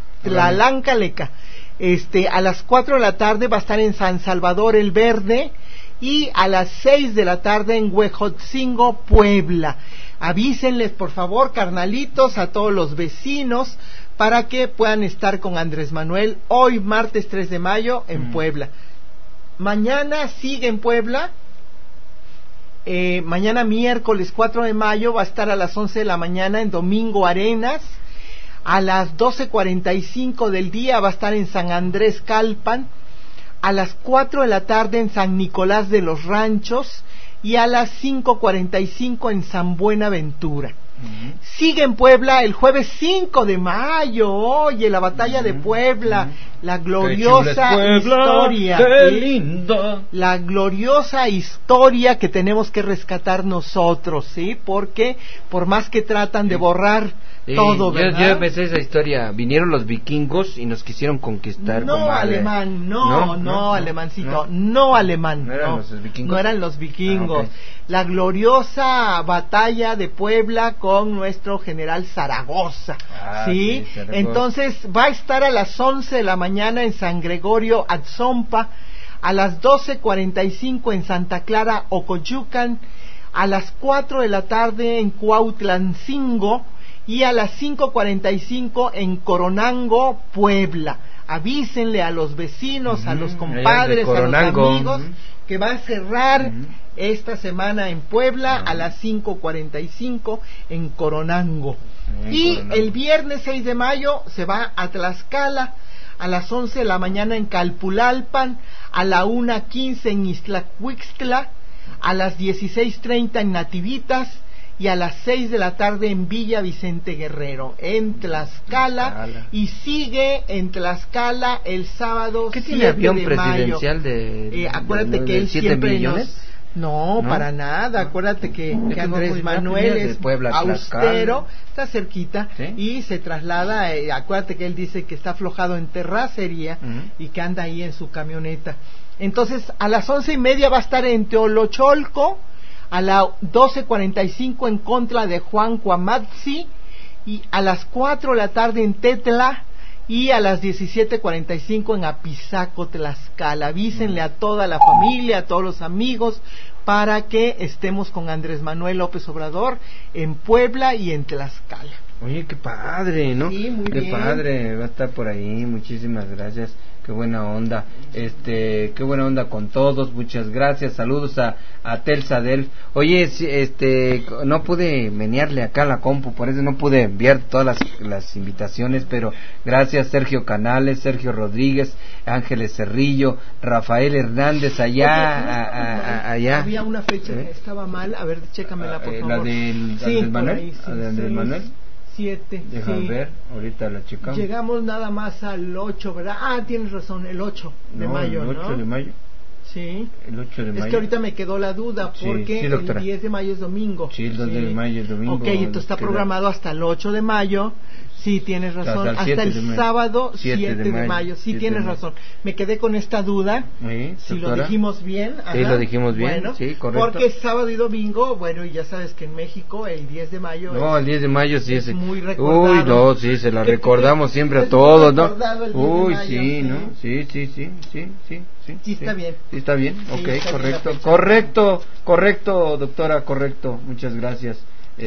S11: A las 4 de la tarde va a estar en San Salvador el Verde, y a las 6 de la tarde en Huejotzingo, Puebla. Avísenles, por favor, carnalitos, a todos los vecinos, para que puedan estar con Andrés Manuel hoy, martes 3 de mayo, en Puebla. Mañana sigue en Puebla. Mañana miércoles 4 de mayo va a estar a las 11 de la mañana en Domingo Arenas. A las 12:45 del día va a estar en San Andrés Calpan. A las 4 de la tarde en San Nicolás de los Ranchos, y a las 5:45 en San Buenaventura. Sigue en Puebla el jueves 5 de mayo, oye, la batalla de Puebla, la gloriosa historia,
S10: qué lindo.
S11: La gloriosa historia que tenemos que rescatar nosotros, ¿sí? Porque por más que tratan de borrar todo, ¿verdad?
S10: Yo pensé esa historia, vinieron los vikingos y nos quisieron conquistar.
S11: No, alemán, no, alemancito, no alemán.
S10: ¿No eran los vikingos?
S11: No eran los vikingos.
S10: Okay.
S11: La gloriosa batalla de Puebla con nuestro general Zaragoza, ¿sí? Zaragoza. Entonces va a estar a las 11 de la mañana en San Gregorio Atzompa, a las 12:45 en Santa Clara Ocoyucan, a las 4 de la tarde en Cuautlancingo, y a las 5:45 en Coronango, Puebla. Avísenle a los vecinos, a los compadres, a los amigos, que va a cerrar esta semana en Puebla a las 5:45 en Coronango. Y el viernes 6 de mayo se va a Tlaxcala, a las 11 de la mañana en Calpulalpan, a la 1:15 en Iztlacuixtla, a las 16:30 en Nativitas, y a las 6 de la tarde en Villa Vicente Guerrero, en Tlaxcala, y sigue en Tlaxcala el sábado 7 de mayo. ¿Qué tiene
S10: avión presidencial de
S11: acuérdate que él
S10: 7
S11: siempre
S10: millones?
S11: No, para nada. Acuérdate que Andrés Manuel es
S10: Puebla,
S11: austero, está cerquita, ¿sí? Y se traslada, acuérdate que él dice que está aflojado en terracería y que anda ahí en su camioneta. Entonces, a las 11:30 va a estar en Teolocholco, a las 12:45 en contra de Juan Cuamatzi, y a las 4 de la tarde en Tetla, y a las 17:45 en Apizaco, Tlaxcala. Avísenle a toda la familia, a todos los amigos, para que estemos con Andrés Manuel López Obrador en Puebla y en Tlaxcala.
S10: Oye, qué padre, ¿no?
S11: Sí, muy
S10: qué
S11: bien.
S10: padre, va a estar por ahí, muchísimas gracias. Qué buena onda, qué buena onda con todos, muchas gracias, saludos a Telsa Delf. Oye, no pude menearle acá a la compu, por eso no pude enviar todas las invitaciones, pero gracias Sergio Canales, Sergio Rodríguez, Ángeles Cerrillo, Rafael Hernández allá.
S11: Había una fecha que estaba mal, a ver, chécamela por favor.
S10: ¿La del Andrés Manuel?
S11: Ahí, sí,
S10: ¿La de Andrés Manuel?
S11: 7,
S10: Deja ver, ahorita la checamos.
S11: Llegamos nada más al 8, ¿verdad? Ah, tienes razón, el 8 de mayo,
S10: el 8 de mayo.
S11: Sí.
S10: El 8 de mayo.
S11: Es que ahorita me quedó la duda porque el 10 de mayo es domingo.
S10: Sí, el 2 de mayo es domingo.
S11: Ok, entonces está programado hasta el 8 de mayo. Sí, tienes razón. Hasta el sábado 7 de mayo. Sí, tienes razón. Me quedé con esta duda.
S10: Sí,
S11: si lo dijimos bien.
S10: Sí, lo dijimos bien.
S11: Bueno,
S10: sí, correcto.
S11: Porque es sábado y domingo. Bueno, y ya sabes que en México el 10 de mayo.
S10: No, el 10 de mayo sí es
S11: muy recordado.
S10: Uy, no, sí, se la recordamos siempre a todos, ¿no?
S11: Uy,
S10: sí, ¿no? Sí.
S11: Sí, está bien.
S10: Sí, está bien. Ok, correcto, doctora, correcto. Muchas gracias.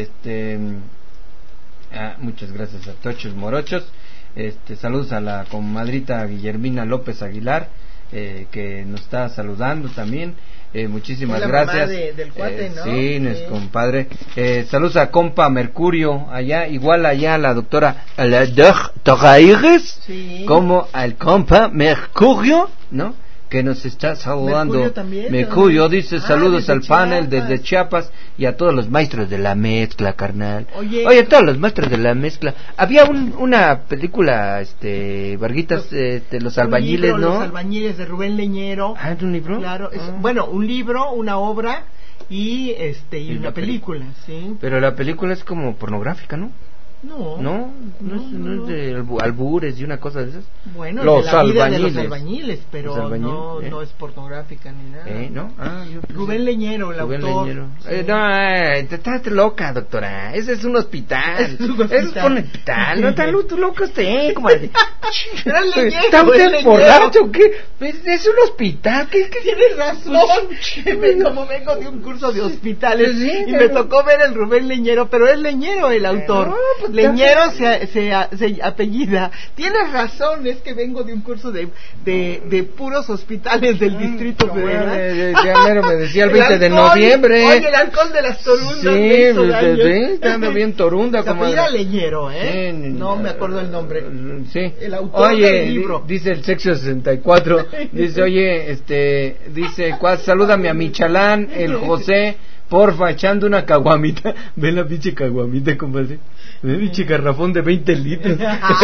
S10: Muchas gracias a Tochos Morochos. Saludos a la comadrita Guillermina López Aguilar, que nos está saludando también. Muchísimas gracias.
S11: Del cuate, ¿no?
S10: Sí, nuestro compadre. Saludos a compa Mercurio, allá, igual allá la doctora Togaires, como al compa Mercurio, ¿no? Que nos está saludando. Mercurio dice saludos al panel desde Chiapas y a todos los maestros de la mezcla, carnal. Oye, todos los maestros de la mezcla. Había una película, Varguitas, los albañiles,
S11: libro,
S10: ¿no?
S11: Los albañiles de Rubén Leñero.
S10: Ah, ¿es un libro?
S11: Claro, bueno, un libro, una obra y una película, sí.
S10: Pero la película es como pornográfica, ¿no? No es de albures y una cosa de esas.
S11: Bueno,
S10: los
S11: de la vida
S10: albañiles.
S11: De los albañiles, pero no es pornográfica ni nada.
S10: ¿No?
S11: Rubén Leñero, el autor.
S10: Leñero. Estás loca, doctora. Ese es un hospital. Es un hospital. No está loca usted, comadre. ¿Está usted borracho o qué? Es un hospital. ¿Qué?
S11: Tienes razón. Como vengo de un curso de hospitales y me tocó ver el Rubén Leñero, pero es Leñero el autor. Leñero se apellida. Tienes razón, es que vengo de un curso de puros hospitales del Distrito Federal.
S10: Ya mero me decía el 20 de noviembre.
S11: Oye, el alcohol de las torundas.
S10: Sí, está andando bien torunda.
S11: Se apellida Leñero, no me acuerdo el nombre.
S10: Sí.
S11: El autor del libro.
S10: Dice el Sexo 64. Dice, oye, salúdame a Michalán, el José. Porfa, echando una caguamita. Ve la pinche caguamita, compadre. Ve el pinche garrafón de 20 litros.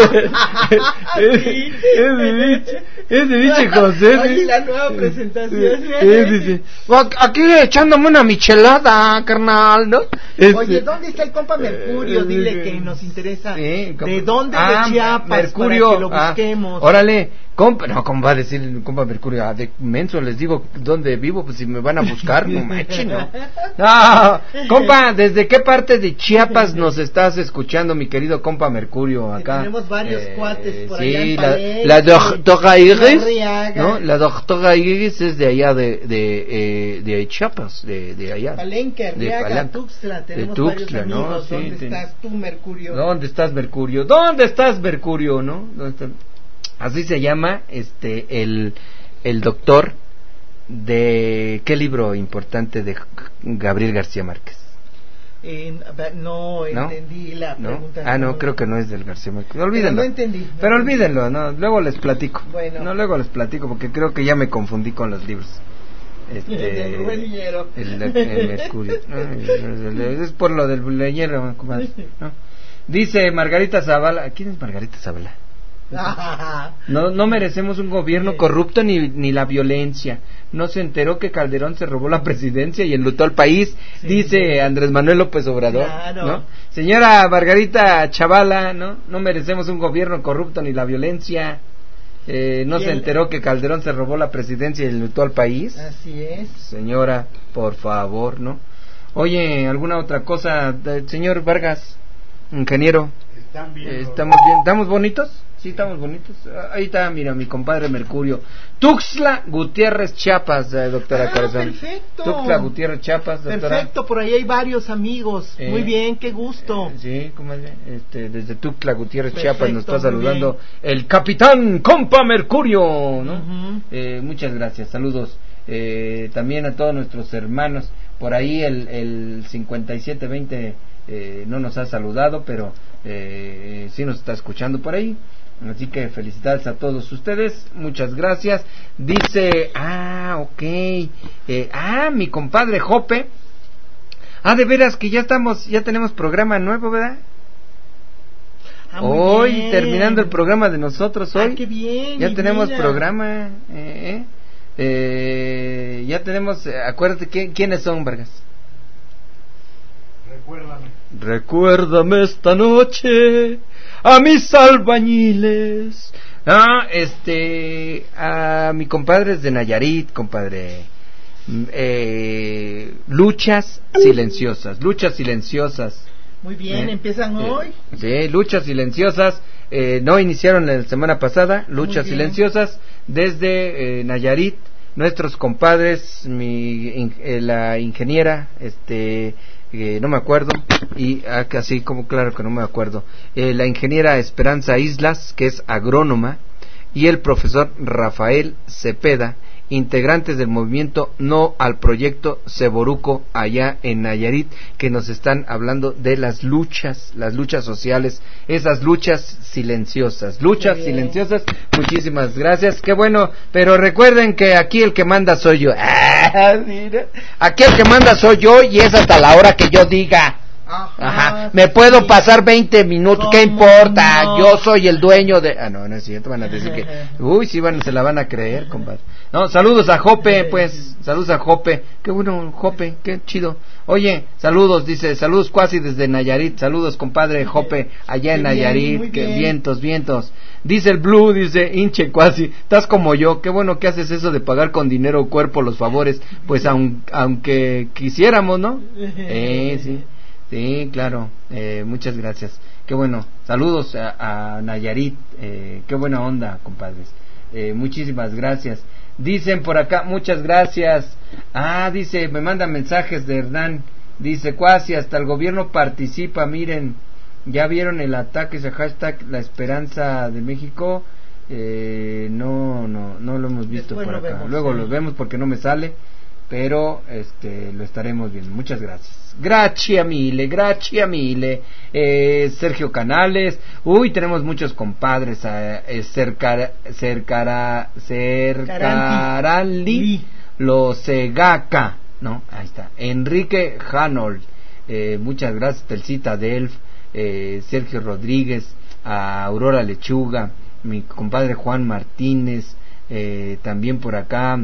S10: Ese pinche José.
S11: Oye, la nueva presentación.
S10: Dice, aquí echándome una michelada, carnal, ¿no?
S11: Oye, ¿dónde está el compa Mercurio? Dile que nos interesa. ¿De dónde? De Chiapas,
S10: Mercurio,
S11: para que lo busquemos.
S10: Órale. ¿Cómo va a decir compa Mercurio? De menso les digo dónde vivo, pues si me van a buscar, no manches, ¿no? No, compa, ¿desde qué parte de Chiapas nos estás escuchando, mi querido compa Mercurio? Acá
S11: tenemos varios cuates por allá
S10: en
S11: Palenque,
S10: la doctora Iris, ¿no? La doctora Iris es de allá de Chiapas, de allá.
S11: Palenque, Arriaga, Tuxtla, tenemos varios amigos. ¿No? ¿Dónde estás tú, Mercurio?
S10: ¿Dónde estás, Mercurio? ¿Dónde estás, Mercurio, no? ¿Dónde estás? Así se llama el doctor de ¿qué libro importante de Gabriel García Márquez?
S11: No entendí la pregunta.
S10: No, creo que no es del García Márquez. Olvídenlo.
S11: No entendí.
S10: Pero olvídenlo, no, luego les platico.
S11: Bueno.
S10: No, luego les platico porque creo que ya me confundí con los libros.
S11: El Rubén Leñero.
S10: El Mercurio. Es por lo del Leñero, comadre, ¿no? Dice Margarita Zavala. ¿Quién es Margarita Zavala? No merecemos un gobierno corrupto ni la violencia. No se enteró que Calderón se robó la presidencia y enlutó al país, dice Andrés Manuel López Obrador,
S11: claro.
S10: ¿no? Señora Margarita Chavala, no merecemos un gobierno corrupto ni la violencia. No se enteró que Calderón se robó la presidencia y enlutó al país.
S11: Así es.
S10: Señora, por favor, ¿no? Oye, ¿alguna otra cosa? Señor Vargas, ingeniero, ¿estamos bien? ¿Estamos bonitos? Sí, estamos bonitos. Ahí está, mira, mi compadre Mercurio. Tuxtla Gutiérrez, Chiapas, doctora Corazón.
S11: Perfecto.
S10: Tuxtla Gutiérrez, Chiapas, doctora.
S11: Perfecto, por ahí hay varios amigos. Muy bien, qué gusto.
S10: Sí, comadre. Desde Tuxtla Gutiérrez, Chiapas nos está saludando el capitán compa Mercurio, ¿no? Muchas gracias, saludos. También a todos nuestros hermanos. Por ahí el 5720 no nos ha saludado, pero sí nos está escuchando por ahí. Así que felicidades a todos ustedes, muchas gracias. Dice, mi compadre Jope. De veras que ya tenemos programa nuevo, ¿verdad? Hoy, terminando el programa de nosotros hoy.
S11: Qué bien,
S10: ya tenemos
S11: mira.
S10: programa. Ya tenemos, acuérdate, ¿quiénes son, Vargas? Recuérdame esta noche a mis albañiles. A mi compadre de Nayarit, compadre. Luchas silenciosas.
S11: Muy bien, empiezan hoy.
S10: Sí, luchas silenciosas. No iniciaron la semana pasada. Luchas silenciosas desde Nayarit. Nuestros compadres, la ingeniera, no me acuerdo, y así como claro que no me acuerdo, la ingeniera Esperanza Islas, que es agrónoma, y el profesor Rafael Cepeda, integrantes del movimiento No al Proyecto Seboruco allá en Nayarit, que nos están hablando de las luchas sociales, esas luchas silenciosas. Muchísimas gracias, qué bueno, pero recuerden que aquí el que manda soy yo. Mira. Aquí el que manda soy yo y es hasta la hora que yo diga. Ajá, me puedo pasar 20 minutos, ¿qué importa? No. Yo soy el dueño de... no es cierto, van a decir que... sí, se la van a creer, compadre. No, saludos a Jope, pues, saludos a Jope. Qué bueno, Jope, qué chido. Oye, saludos, dice, saludos cuasi desde Nayarit, saludos, compadre Jope, allá en Nayarit, que vientos. Dice el Blue, dice, hinche cuasi, estás como yo, qué bueno que haces eso de pagar con dinero o cuerpo los favores, pues aunque quisiéramos, ¿no? Sí. Sí, claro, muchas gracias. Qué bueno, saludos a Nayarit, qué buena onda, compadres. Muchísimas gracias. Dicen por acá, muchas gracias. Dice, me mandan mensajes de Hernán. Dice, cuasi, hasta el gobierno participa, miren. ¿Ya vieron el ataque, ese hashtag, la esperanza de México? No lo hemos visto por acá. Luego lo vemos porque no me sale. Pero lo estaremos viendo. Muchas gracias. Gracias mille. Sergio Canales. Tenemos muchos compadres. Cercarali Losegaca, ¿no? Ahí está. Enrique Hanold. Muchas gracias. Telcita Delf. Sergio Rodríguez. A Aurora Lechuga. Mi compadre Juan Martínez. También por acá.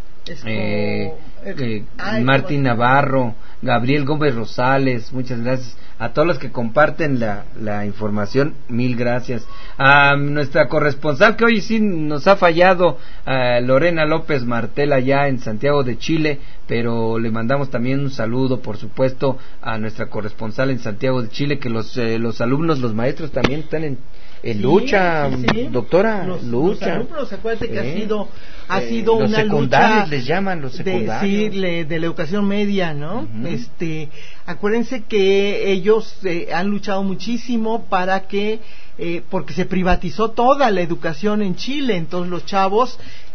S10: Martín Navarro, Gabriel Gómez Rosales, muchas gracias a todos los que comparten la información, mil gracias. A nuestra corresponsal que hoy sí nos ha fallado, Lorena López Martel allá en Santiago de Chile, pero le mandamos también un saludo, por supuesto, a nuestra corresponsal en Santiago de Chile, que los alumnos, los maestros también están en lucha, doctora, lucha. Los
S11: alumnos, acuérdate que ha sido una lucha,
S10: les llaman los secundarios,
S11: de la educación media, ¿no? Acuérdense que ellos han luchado muchísimo para que porque se privatizó toda la educación en Chile, entonces los chavos,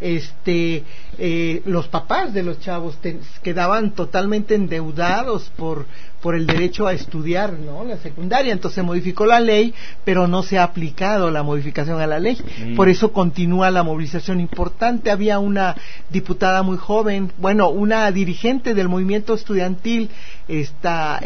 S11: los papás de los chavos quedaban totalmente endeudados por el derecho a estudiar, ¿no? La secundaria, entonces se modificó la ley, pero no se ha aplicado la modificación a la ley, por eso continúa la movilización importante. Había una diputada muy joven, una dirigente del movimiento estudiantil, esta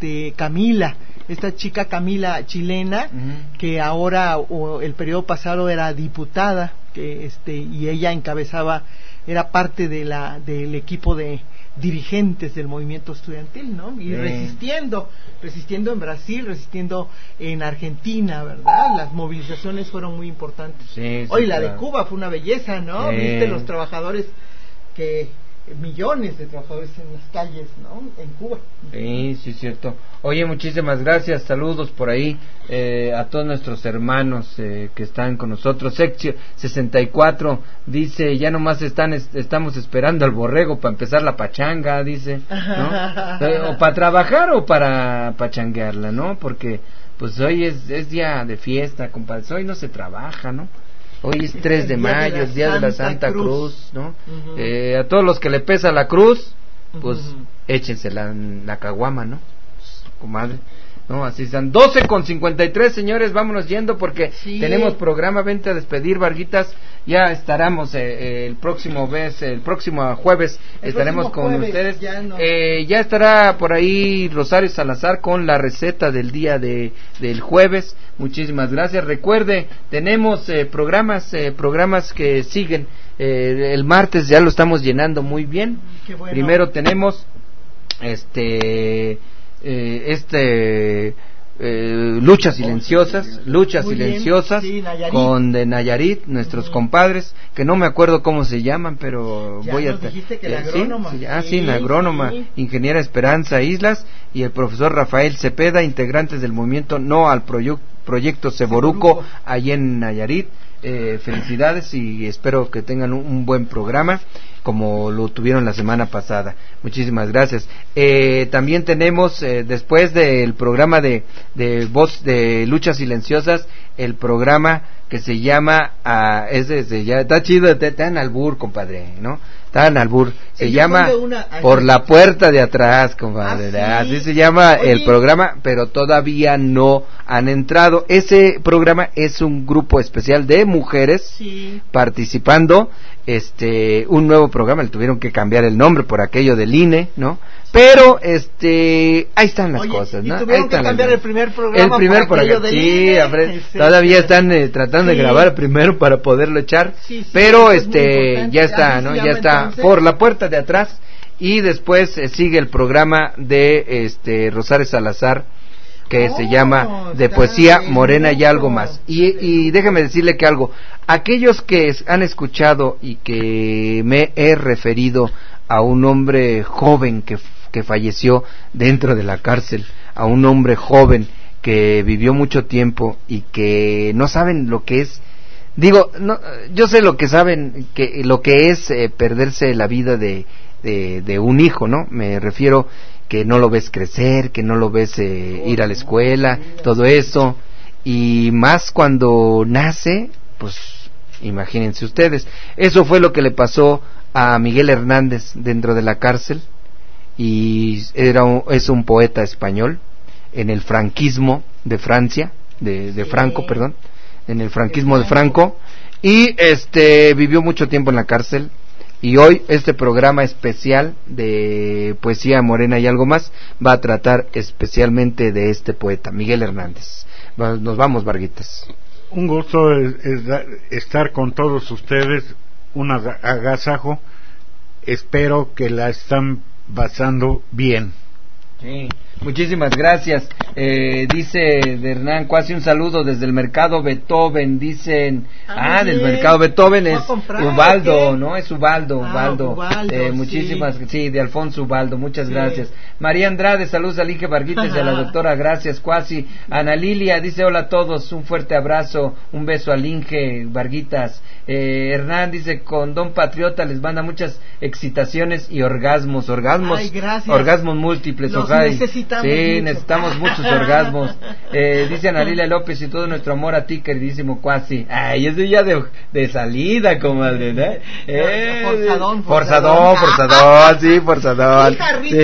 S11: chica Camila chilena, que ahora o el periodo pasado era diputada, que y ella era parte del equipo de dirigentes del movimiento estudiantil, ¿no? Y resistiendo en Brasil, resistiendo en Argentina, ¿verdad? Las movilizaciones fueron muy importantes. Hoy la de Cuba fue una belleza, ¿no? Viste los trabajadores millones de trabajadores en las calles, ¿no? En Cuba.
S10: Sí, cierto. Oye, muchísimas gracias, saludos por ahí a todos nuestros hermanos que están con nosotros. Seccio 64 dice, ya nomás estamos esperando al borrego para empezar la pachanga, dice, ¿no? O para trabajar o para pachanguearla, ¿no? Porque pues hoy es día de fiesta, compadre, hoy no se trabaja, ¿no? Hoy es 3 de mayo, el día de la Santa Cruz, ¿no? A todos los que le pesa la cruz, pues échense la caguama, ¿no? Comadre. No, así están. 12:53, señores, vámonos yendo porque tenemos programa. Vente a despedir, Varguitas. Ya estaremos el próximo jueves estaremos con ustedes. Ya estará por ahí Rosario Salazar con la receta del día del jueves. Muchísimas gracias. Recuerde, tenemos programas que siguen. El martes ya lo estamos llenando muy bien. Bueno. Primero tenemos luchas silenciosas, sí, con de Nayarit, nuestros compadres, que no me acuerdo cómo se llaman, pero
S11: ya voy a dijiste que la agrónoma.
S10: La agrónoma, ingeniera Esperanza Islas y el profesor Rafael Cepeda, integrantes del movimiento No al Proyecto Seboruco, allí en Nayarit. Felicidades y espero que tengan un buen programa como lo tuvieron la semana pasada. Muchísimas gracias. También tenemos después del programa de voz de luchas silenciosas, el programa que se llama ya está chido, está en albur, compadre, ¿no? Está en albur, se llama Por la Puerta de Atrás, compadre. Así se llama el programa, pero todavía no han entrado. Ese programa es un grupo especial de mujeres participando. Un nuevo programa, le tuvieron que cambiar el nombre por aquello del INE, ¿no? Pero ahí están las cosas, ¿no?
S11: Y tuvieron que cambiar el primer programa
S10: por aquello del INE. Todavía están tratando de grabar primero para poderlo echar, pero ya está, ¿no? Ya está Por la Puerta de Atrás, y después sigue el programa de Rosario Salazar, que se llama De Poesía Morena y Algo Más. Y déjeme decirle que algo, aquellos que han escuchado y que me he referido a un hombre joven que falleció dentro de la cárcel, a un hombre joven que vivió mucho tiempo y que no saben lo que es, yo sé lo que saben, lo que es perderse la vida de un hijo, ¿no? Me refiero que no lo ves crecer, que no lo ves ir a la escuela, todo eso, y más cuando nace, pues imagínense ustedes. Eso fue lo que le pasó a Miguel Hernández dentro de la cárcel, y es un poeta español en el franquismo de Francia, de Franco, perdón, en el franquismo de Franco, y vivió mucho tiempo en la cárcel. Y hoy este programa especial de Poesía Morena y Algo Más va a tratar especialmente de este poeta, Miguel Hernández. Nos vamos, Varguitas.
S12: Un gusto estar con todos ustedes, un agasajo. Espero que la están pasando bien.
S10: Sí, muchísimas gracias. Dice de Hernán Cuasi, un saludo desde el Mercado Beethoven. Dicen, del Mercado Beethoven es Ubaldo, ¿no? Es Ubaldo. Muchísimas, sí, de Alfonso Ubaldo, muchas gracias. María Andrade, saludos a Lige Varguitas y a la doctora, gracias, Cuasi. Ana Lilia dice, hola a todos, un fuerte abrazo, un beso a Linge Varguitas. Hernán dice, con Don Patriota les manda muchas excitaciones y orgasmos múltiples.
S11: Necesitamos
S10: necesitamos muchos orgasmos. Dice Ana Lilia López, y todo nuestro amor a ti, queridísimo Cuasi. Ay, eso ya de salida, comadre, ¿no? Forzadón, sí, forzadón.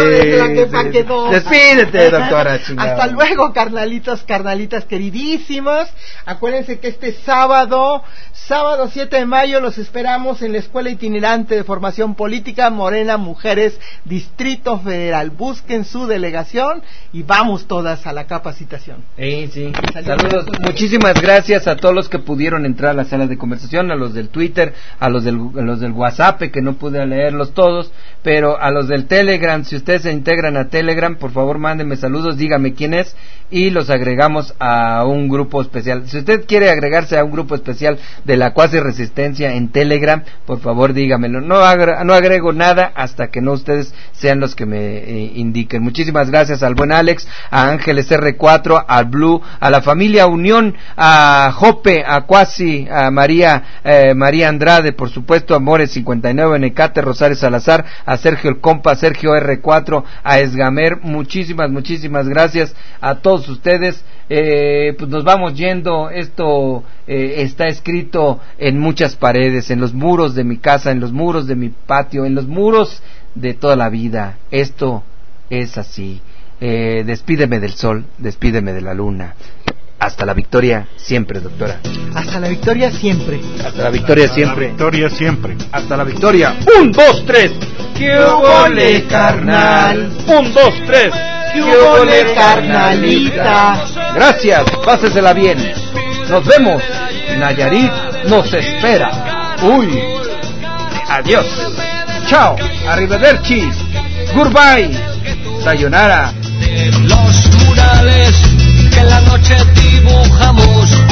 S10: Despídete, doctora.
S11: Hasta luego, carnalitas queridísimos. Acuérdense que este sábado 7 de mayo los esperamos en la Escuela Itinerante de Formación Política Morena Mujeres Distrito Federal. Busquen su delegación y vamos todas a la capacitación.
S10: Sí. Saludos, muchísimas gracias a todos los que pudieron entrar a la sala de conversación, a los del Twitter, a los del WhatsApp, que no pude leerlos todos, pero a los del Telegram, si ustedes se integran a Telegram, por favor mándenme saludos, dígame quién es y los agregamos a un grupo especial. Si usted quiere agregarse a un grupo especial de la Cuasi Resistencia en Telegram, por favor dígamelo. No agrego nada hasta que no ustedes sean los que me indiquen. Muchísimas gracias al buen Alex, a Ángeles R4, al Blue, a la familia Unión, a Jope, a Cuasi, a María Andrade, por supuesto, a More 59, Necate, Rosario Salazar, a Sergio el Compa, Sergio R4, a Esgamer. Muchísimas gracias a todos ustedes. Pues nos vamos yendo. Esto está escrito en muchas paredes, en los muros de mi casa, en los muros de mi patio, en los muros de toda la vida. Esto es así. despídeme del sol, despídeme de la luna. Hasta la victoria siempre, doctora.
S11: Hasta la victoria siempre.
S10: Hasta la victoria siempre.
S12: Hasta la victoria siempre.
S10: Hasta la victoria. 1, 2, 3.
S11: ¡Qué ole, carnal!
S10: 1, 2, 3.
S11: ¡Qué ole, carnalita!
S10: Gracias, pásesela bien. Nos vemos. Nayarit nos espera. Uy. Adiós. Chao. Arrivederci. Goodbye. Sayonara.
S7: Los murales que en la noche dibujamos